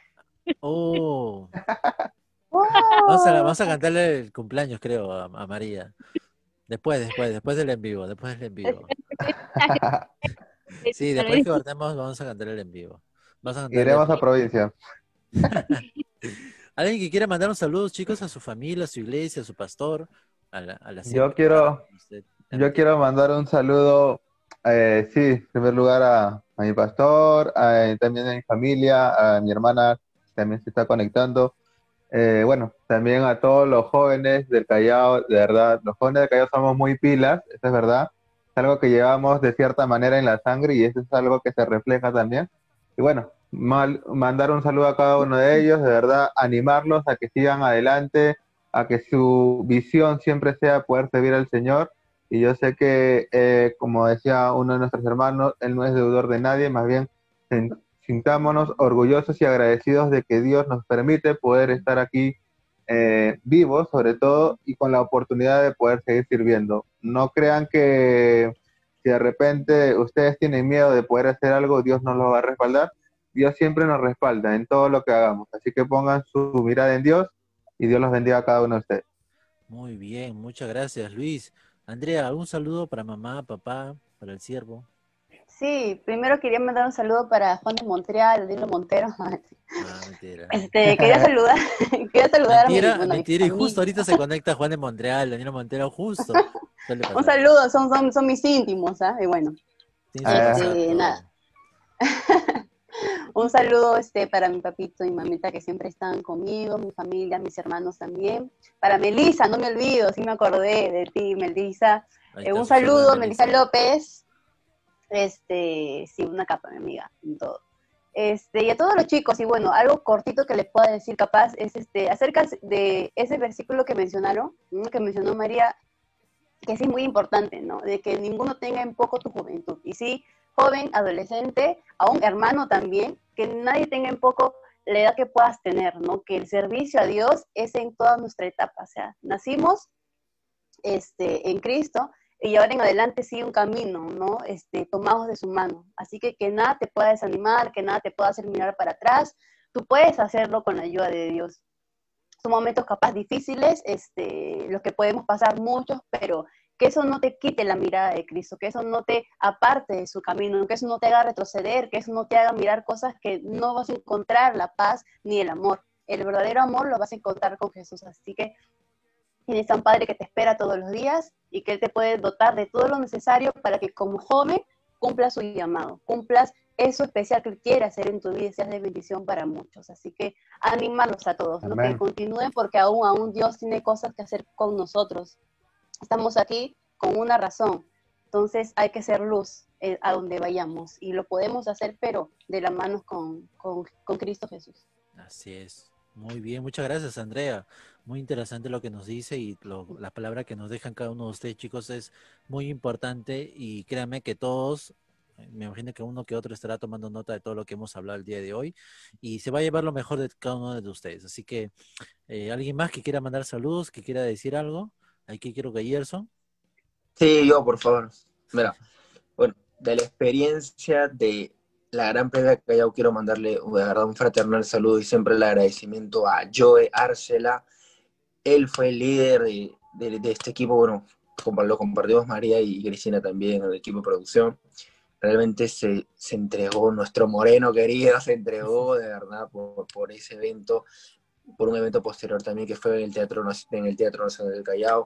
Speaker 1: oh.
Speaker 3: ¡Wow!
Speaker 1: Vamos a cantarle el cumpleaños, creo, a María. Después del en vivo, después del en vivo. Sí, después que cortemos, vamos a cantar el en vivo. Vamos a cantarle.
Speaker 2: Iremos a provincia.
Speaker 1: Alguien que quiera mandar un saludo, chicos, a su familia, a su iglesia, a su pastor, a la
Speaker 2: Yo
Speaker 1: siempre amada.
Speaker 2: quiero, yo quiero mandar un saludo, sí, en primer lugar a mi pastor, también a mi familia, a mi hermana también se está conectando. Bueno, también a todos los jóvenes del Callao, de verdad, los jóvenes del Callao somos muy pilas, eso es verdad, es algo que llevamos de cierta manera en la sangre y eso es algo que se refleja también. Y bueno, mandar un saludo a cada uno de ellos, de verdad, animarlos a que sigan adelante, a que su visión siempre sea poder servir al Señor. Y yo sé que, como decía uno de nuestros hermanos, Él no es deudor de nadie, más bien sintámonos orgullosos y agradecidos de que Dios nos permite poder estar aquí vivos, sobre todo, y con la oportunidad de poder seguir sirviendo. No crean que si de repente ustedes tienen miedo de poder hacer algo, Dios no los va a respaldar. Dios siempre nos respalda en todo lo que hagamos. Así que pongan su mirada en Dios y Dios los bendiga a cada uno de ustedes.
Speaker 1: Muy bien, muchas gracias, Luis. Andrea, ¿algún saludo para mamá, papá, para el siervo?
Speaker 3: Sí, primero quería mandar un saludo para Juan de Montreal, Dilo Montero.
Speaker 1: Mentira.
Speaker 3: Quería saludar, quería saludar a
Speaker 1: Mentira,
Speaker 3: a mi
Speaker 1: mentira, y justo
Speaker 3: familia.
Speaker 1: ahorita se conecta Juan de Montreal, Danilo Montero, justo. Suele
Speaker 3: Un
Speaker 1: pasar.
Speaker 3: saludo, son mis íntimos, ¿ah? Y bueno,
Speaker 1: Tienes su WhatsApp,
Speaker 3: nada.
Speaker 1: todo.
Speaker 3: Un saludo para mi papito y mamita que siempre están conmigo, mi familia, mis hermanos también. Para Melissa, no me olvido, sí me acordé de ti, Melissa.
Speaker 1: Ahí está
Speaker 3: Un
Speaker 1: su saludo de
Speaker 3: saludo, Melissa
Speaker 1: Melissa.
Speaker 3: López. Sí, una capa, mi amiga, en todo. Y a todos los chicos, y bueno, algo cortito que les pueda decir capaz es acerca de ese versículo que mencionaron, ¿no? Que mencionó María, que sí es muy importante, ¿no? De que ninguno tenga en poco tu juventud. Y sí, joven, adolescente, aún hermano también, que nadie tenga en poco la edad que puedas tener, ¿no? Que el servicio a Dios es en toda nuestra etapa. O sea, nacimos en Cristo y ahora en adelante sigue un camino, ¿no? Tomados de su mano. Así que nada te pueda desanimar, que nada te pueda hacer mirar para atrás. Tú puedes hacerlo con la ayuda de Dios. Son momentos capaz difíciles, los que podemos pasar muchos, pero que eso no te quite la mirada de Cristo, que eso no te aparte de su camino, que eso no te haga retroceder, que eso no te haga mirar cosas que no vas a encontrar la paz ni el amor. El verdadero amor lo vas a encontrar con Jesús. Así que tienes a un Padre que te espera todos los días y que Él te puede dotar de todo lo necesario para que como joven cumplas su llamado, cumplas eso especial que Él quiere hacer en tu vida y seas de bendición para muchos. Así que animarlos a todos, ¿no? Que continúen porque aún Dios tiene cosas que hacer con nosotros. Estamos aquí con una razón. Entonces hay que ser luz a donde vayamos y lo podemos hacer, pero de la mano con Cristo Jesús.
Speaker 1: Así es. Muy bien, muchas gracias, Andrea. Muy interesante lo que nos dice y la palabra que nos dejan cada uno de ustedes, chicos, es muy importante y créanme que todos, me imagino que uno que otro estará tomando nota de todo lo que hemos hablado el día de hoy y se va a llevar lo mejor de cada uno de ustedes. Así que, ¿alguien más que quiera mandar saludos, que quiera decir algo? Aquí quiero que Gerson.
Speaker 7: Sí, yo, por favor. Mira, bueno, de la experiencia de la Gran Premio de Callao, quiero mandarle de verdad un fraternal saludo y siempre el agradecimiento a Joe Arcela. Él fue el líder de este equipo, bueno, lo compartimos María y Cristina también en el equipo de producción. Realmente se entregó, nuestro moreno querido se entregó de verdad por ese evento, por un evento posterior también que fue en el Teatro Nacional del Callao.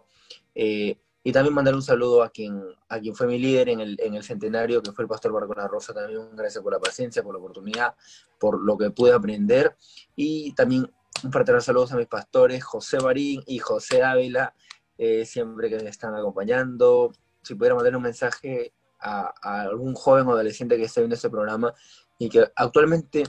Speaker 7: Y también mandar un saludo a quien fue mi líder en el centenario, que fue el pastor Barcona Rosa. También gracias por la paciencia, por la oportunidad, por lo que pude aprender. Y también un fraternal saludo a mis pastores, José Marín y José Ávila, siempre que me están acompañando. Si pudiera mandar un mensaje a algún joven o adolescente que esté viendo este programa y que actualmente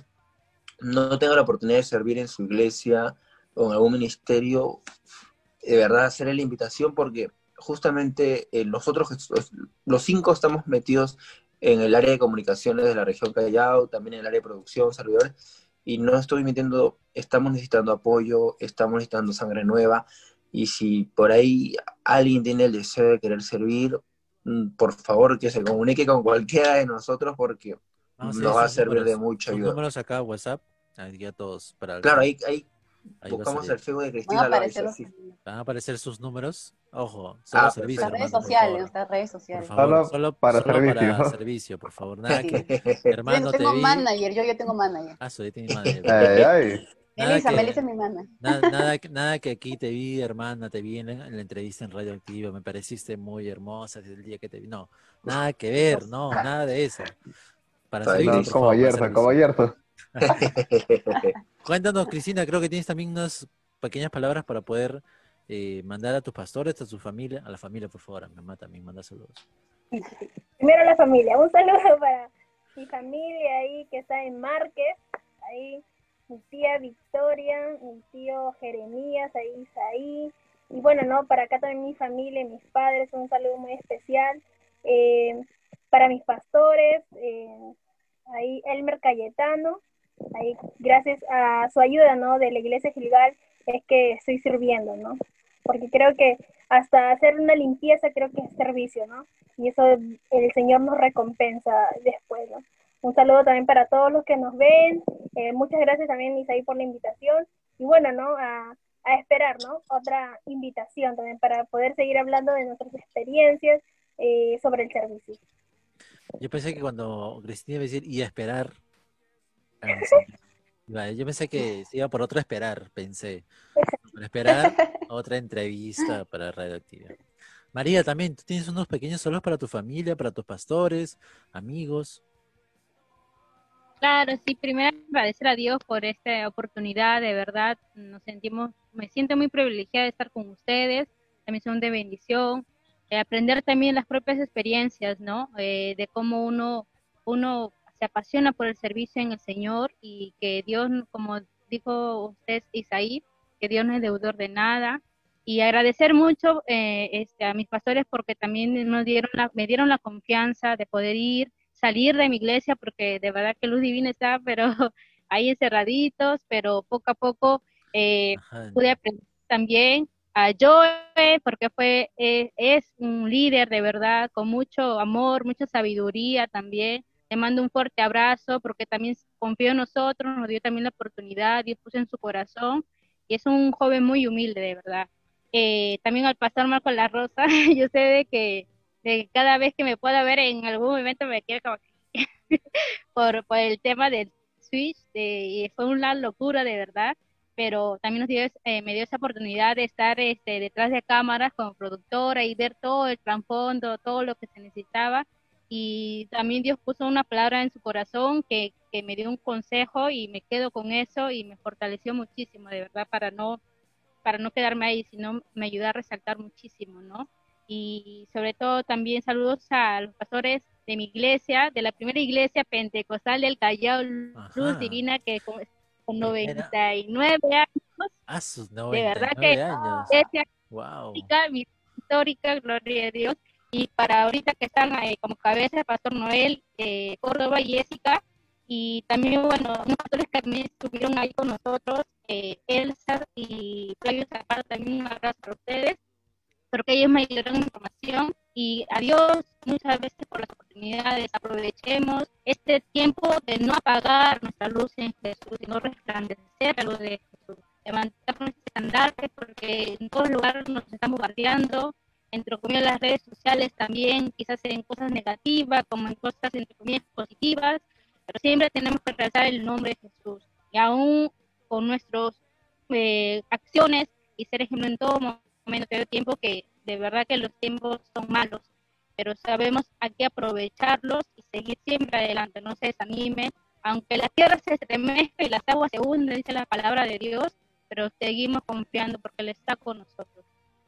Speaker 7: no tenga la oportunidad de servir en su iglesia o en algún ministerio, de verdad hacerle la invitación porque justamente nosotros, los 5 estamos metidos en el área de comunicaciones de la región Callao, también en el área de producción, servidores, y no estoy mintiendo, estamos necesitando apoyo, estamos necesitando sangre nueva, y si por ahí alguien tiene el deseo de querer servir, por favor que se comunique con cualquiera de nosotros porque
Speaker 1: Vamos a
Speaker 7: nos
Speaker 1: ver
Speaker 7: va a servir de mucha
Speaker 1: sus
Speaker 7: ayuda.
Speaker 1: números acá, WhatsApp, ahí ya todos para el
Speaker 7: Claro,
Speaker 1: fin.
Speaker 7: ahí
Speaker 1: Ahí va a
Speaker 7: buscamos
Speaker 1: salir.
Speaker 7: el Facebook de
Speaker 3: Van a
Speaker 7: Cristina
Speaker 3: aparecer
Speaker 7: Loaiza,
Speaker 3: los
Speaker 7: sí.
Speaker 1: Van a aparecer sus números. Ojo, solo servicio,
Speaker 3: nuestras redes
Speaker 1: hermano, por
Speaker 3: sociales,
Speaker 1: favor.
Speaker 3: nuestras redes
Speaker 1: Por
Speaker 3: sociales.
Speaker 1: favor,
Speaker 2: Solo para
Speaker 1: solo para
Speaker 2: servicio.
Speaker 1: servicio, por favor. Nada
Speaker 3: Sí.
Speaker 1: que,
Speaker 3: Yo
Speaker 1: hermano, te
Speaker 3: tengo
Speaker 1: vi.
Speaker 3: manager, yo tengo manager.
Speaker 1: Ah, soy tiene madre.
Speaker 2: Ay, ay.
Speaker 1: Nada
Speaker 3: Melissa
Speaker 1: que,
Speaker 3: es mi manager.
Speaker 1: nada que aquí te vi, hermana, te vi en la entrevista en Radioactiva, me pareciste muy hermosa desde el día que te vi. No, nada que ver, no, nada de eso. Para
Speaker 7: Ay,
Speaker 1: servirte,
Speaker 2: No,
Speaker 1: por
Speaker 7: Cris.
Speaker 2: como
Speaker 1: favor, para
Speaker 2: Yerso, como
Speaker 1: servicio.
Speaker 2: Yerso.
Speaker 1: Cuéntanos, Cristina, creo que tienes también unas pequeñas palabras para poder mandar a tus pastores, a su familia, a la familia, por favor, a mi mamá también manda saludos.
Speaker 4: Primero la familia, un saludo para mi familia ahí que está en Márquez, ahí mi tía Victoria, mi tío Jeremías, ahí Isaí, y bueno, no, para acá también mi familia, mis padres, un saludo muy especial, para mis pastores, ahí Elmer Cayetano, ahí gracias a su ayuda, ¿no? De la Iglesia Gilgal es que estoy sirviendo, ¿no? Porque creo que hasta hacer una limpieza creo que es servicio, ¿no? Y eso el Señor nos recompensa después, ¿no? Un saludo también para todos los que nos ven, muchas gracias también Isaí por la invitación, y bueno, ¿no? A a esperar, ¿no? Otra invitación también para poder seguir hablando de nuestras experiencias sobre el servicio.
Speaker 1: Yo pensé que cuando Cristina iba a decir, y a esperar al Señor. Vale, yo pensé que se iba por otro esperar, pensé. Por esperar otra entrevista para Radioactiva. María, también, tú tienes unos pequeños saludos para tu familia, para tus pastores, amigos.
Speaker 5: Claro, sí, primero agradecer a Dios por esta oportunidad, de verdad, me siento muy privilegiada de estar con ustedes, también son de bendición, aprender también las propias experiencias, ¿no? De cómo uno se apasiona por el servicio en el Señor y que Dios, como dijo usted, Isaí, que Dios no es deudor de nada. Y agradecer mucho a mis pastores porque también me dieron la confianza de poder salir de mi iglesia, porque de verdad que Luz Divina está, pero ahí encerraditos, pero poco a poco
Speaker 1: Ajá.
Speaker 5: pude aprender también a Joe, porque es un líder de verdad, con mucho amor, mucha sabiduría también. Le mando un fuerte abrazo, porque también confió en nosotros, nos dio también la oportunidad, Dios puso en su corazón, y es un joven muy humilde, de verdad. También al pastor Marco La Rosa, yo sé de que cada vez que me pueda ver en algún momento me quiero como por el tema del Switch, y fue una locura de verdad, pero también me dio esa oportunidad de estar detrás de cámaras como productora y ver todo el trasfondo, todo lo que se necesitaba, y también Dios puso una palabra en su corazón que me dio un consejo y me quedo con eso y me fortaleció muchísimo, de verdad, para no quedarme ahí, sino me ayuda a resaltar muchísimo, ¿no? Y sobre todo también saludos a los pastores de mi iglesia, de la primera iglesia pentecostal del Callao, Luz
Speaker 1: Ajá.
Speaker 5: Divina, que con
Speaker 1: Primera,
Speaker 5: 99 años,
Speaker 1: a sus
Speaker 5: de verdad que
Speaker 1: 99 años.
Speaker 5: iglesia
Speaker 1: Wow.
Speaker 5: histórica, gloria a Dios, y para ahorita que están como cabeza, Pastor Noel, Córdoba y Jessica, y también, bueno, unos pastores que también estuvieron ahí con nosotros, Elsa y Flavio Zapata, también un abrazo para ustedes, porque ellos me dieron información, y a Dios muchas veces por las oportunidades, aprovechemos este tiempo de no apagar nuestra luz en Jesús, sino resplandecer la luz de Jesús, levantar nuestro estandarte, porque en todos lugares nos están bombardeando, entre comillas las redes sociales también, quizás en cosas negativas, como en cosas entre comillas positivas, pero siempre tenemos que realzar el nombre de Jesús, y aún con nuestras acciones y ser ejemplo en todo momento de tiempo, que de verdad que los tiempos son malos, pero sabemos hay que aprovecharlos y seguir siempre adelante, no se desanimen, aunque la tierra se estremezca y las aguas se hunden, dice la palabra de Dios, pero seguimos confiando porque Él está con nosotros.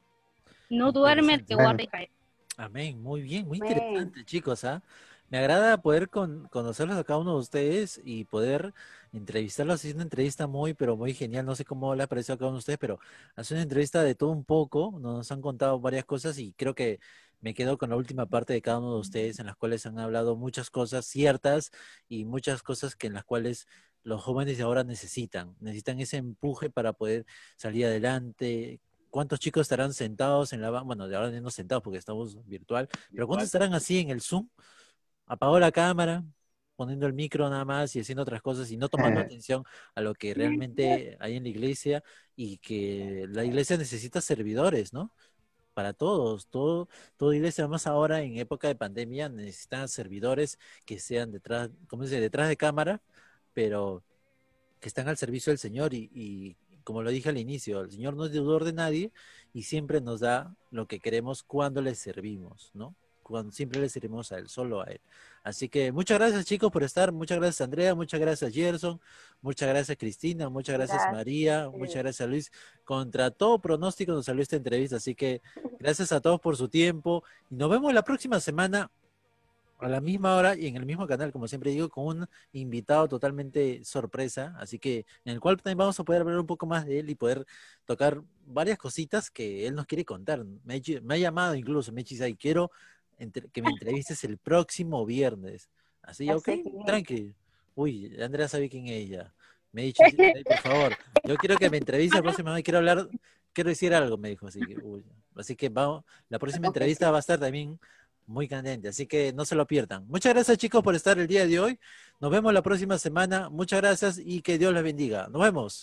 Speaker 5: No duerme el que
Speaker 1: Interesante.
Speaker 5: guarda Israel.
Speaker 1: Amén, muy bien, muy
Speaker 3: Amén.
Speaker 1: interesante, chicos, ¿ah? Me agrada poder conocerlos a cada uno de ustedes y poder entrevistarlos. Haciendo una entrevista muy, pero muy genial. No sé cómo les pareció a cada uno de ustedes, pero hace una entrevista de todo un poco. Nos han contado varias cosas y creo que me quedo con la última parte de cada uno de ustedes, en las cuales han hablado muchas cosas ciertas y muchas cosas que en las cuales los jóvenes de ahora necesitan ese empuje para poder salir adelante. ¿Cuántos chicos estarán sentados en la bueno, de ahora no sentados porque estamos virtual, pero cuántos estarán así en el Zoom, apagó la cámara, poniendo el micro nada más y haciendo otras cosas y no tomando atención a lo que realmente hay en la iglesia, y que la iglesia necesita servidores, ¿no? Para todos, toda iglesia, más ahora en época de pandemia, necesita servidores que sean detrás, como dice, detrás de cámara, pero que están al servicio del Señor, y como lo dije al inicio, el Señor no es deudor de nadie y siempre nos da lo que queremos cuando le servimos, ¿no? Cuando siempre le servimos a Él, solo a Él. Así que muchas gracias, chicos, por estar. Muchas gracias, Andrea. Muchas gracias, Gerson. Muchas gracias, Cristina. Muchas gracias,
Speaker 3: Gracias.
Speaker 1: María. Muchas gracias, Luis. Contra todo pronóstico nos salió esta entrevista. Así que gracias a todos por su tiempo. Y nos vemos la próxima semana a la misma hora y en el mismo canal, como siempre digo, con un invitado totalmente sorpresa, así que en el cual también vamos a poder hablar un poco más de él y poder tocar varias cositas que él nos quiere contar. Me ha llamado incluso, me dice, quiero que me entrevistes el próximo viernes. Así,
Speaker 3: Ya
Speaker 1: ok,
Speaker 3: sé quién es.
Speaker 1: tranqui. Uy, Andrea sabe quién es ella. Me ha dicho, por favor, yo quiero que me entreviste la próxima vez, quiero decir algo, me dijo, así que, uy. Así que vamos, la próxima entrevista va a estar también muy candente, así que no se lo pierdan. Muchas gracias, chicos, por estar el día de hoy. Nos vemos la próxima semana. Muchas gracias y que Dios les bendiga. Nos vemos.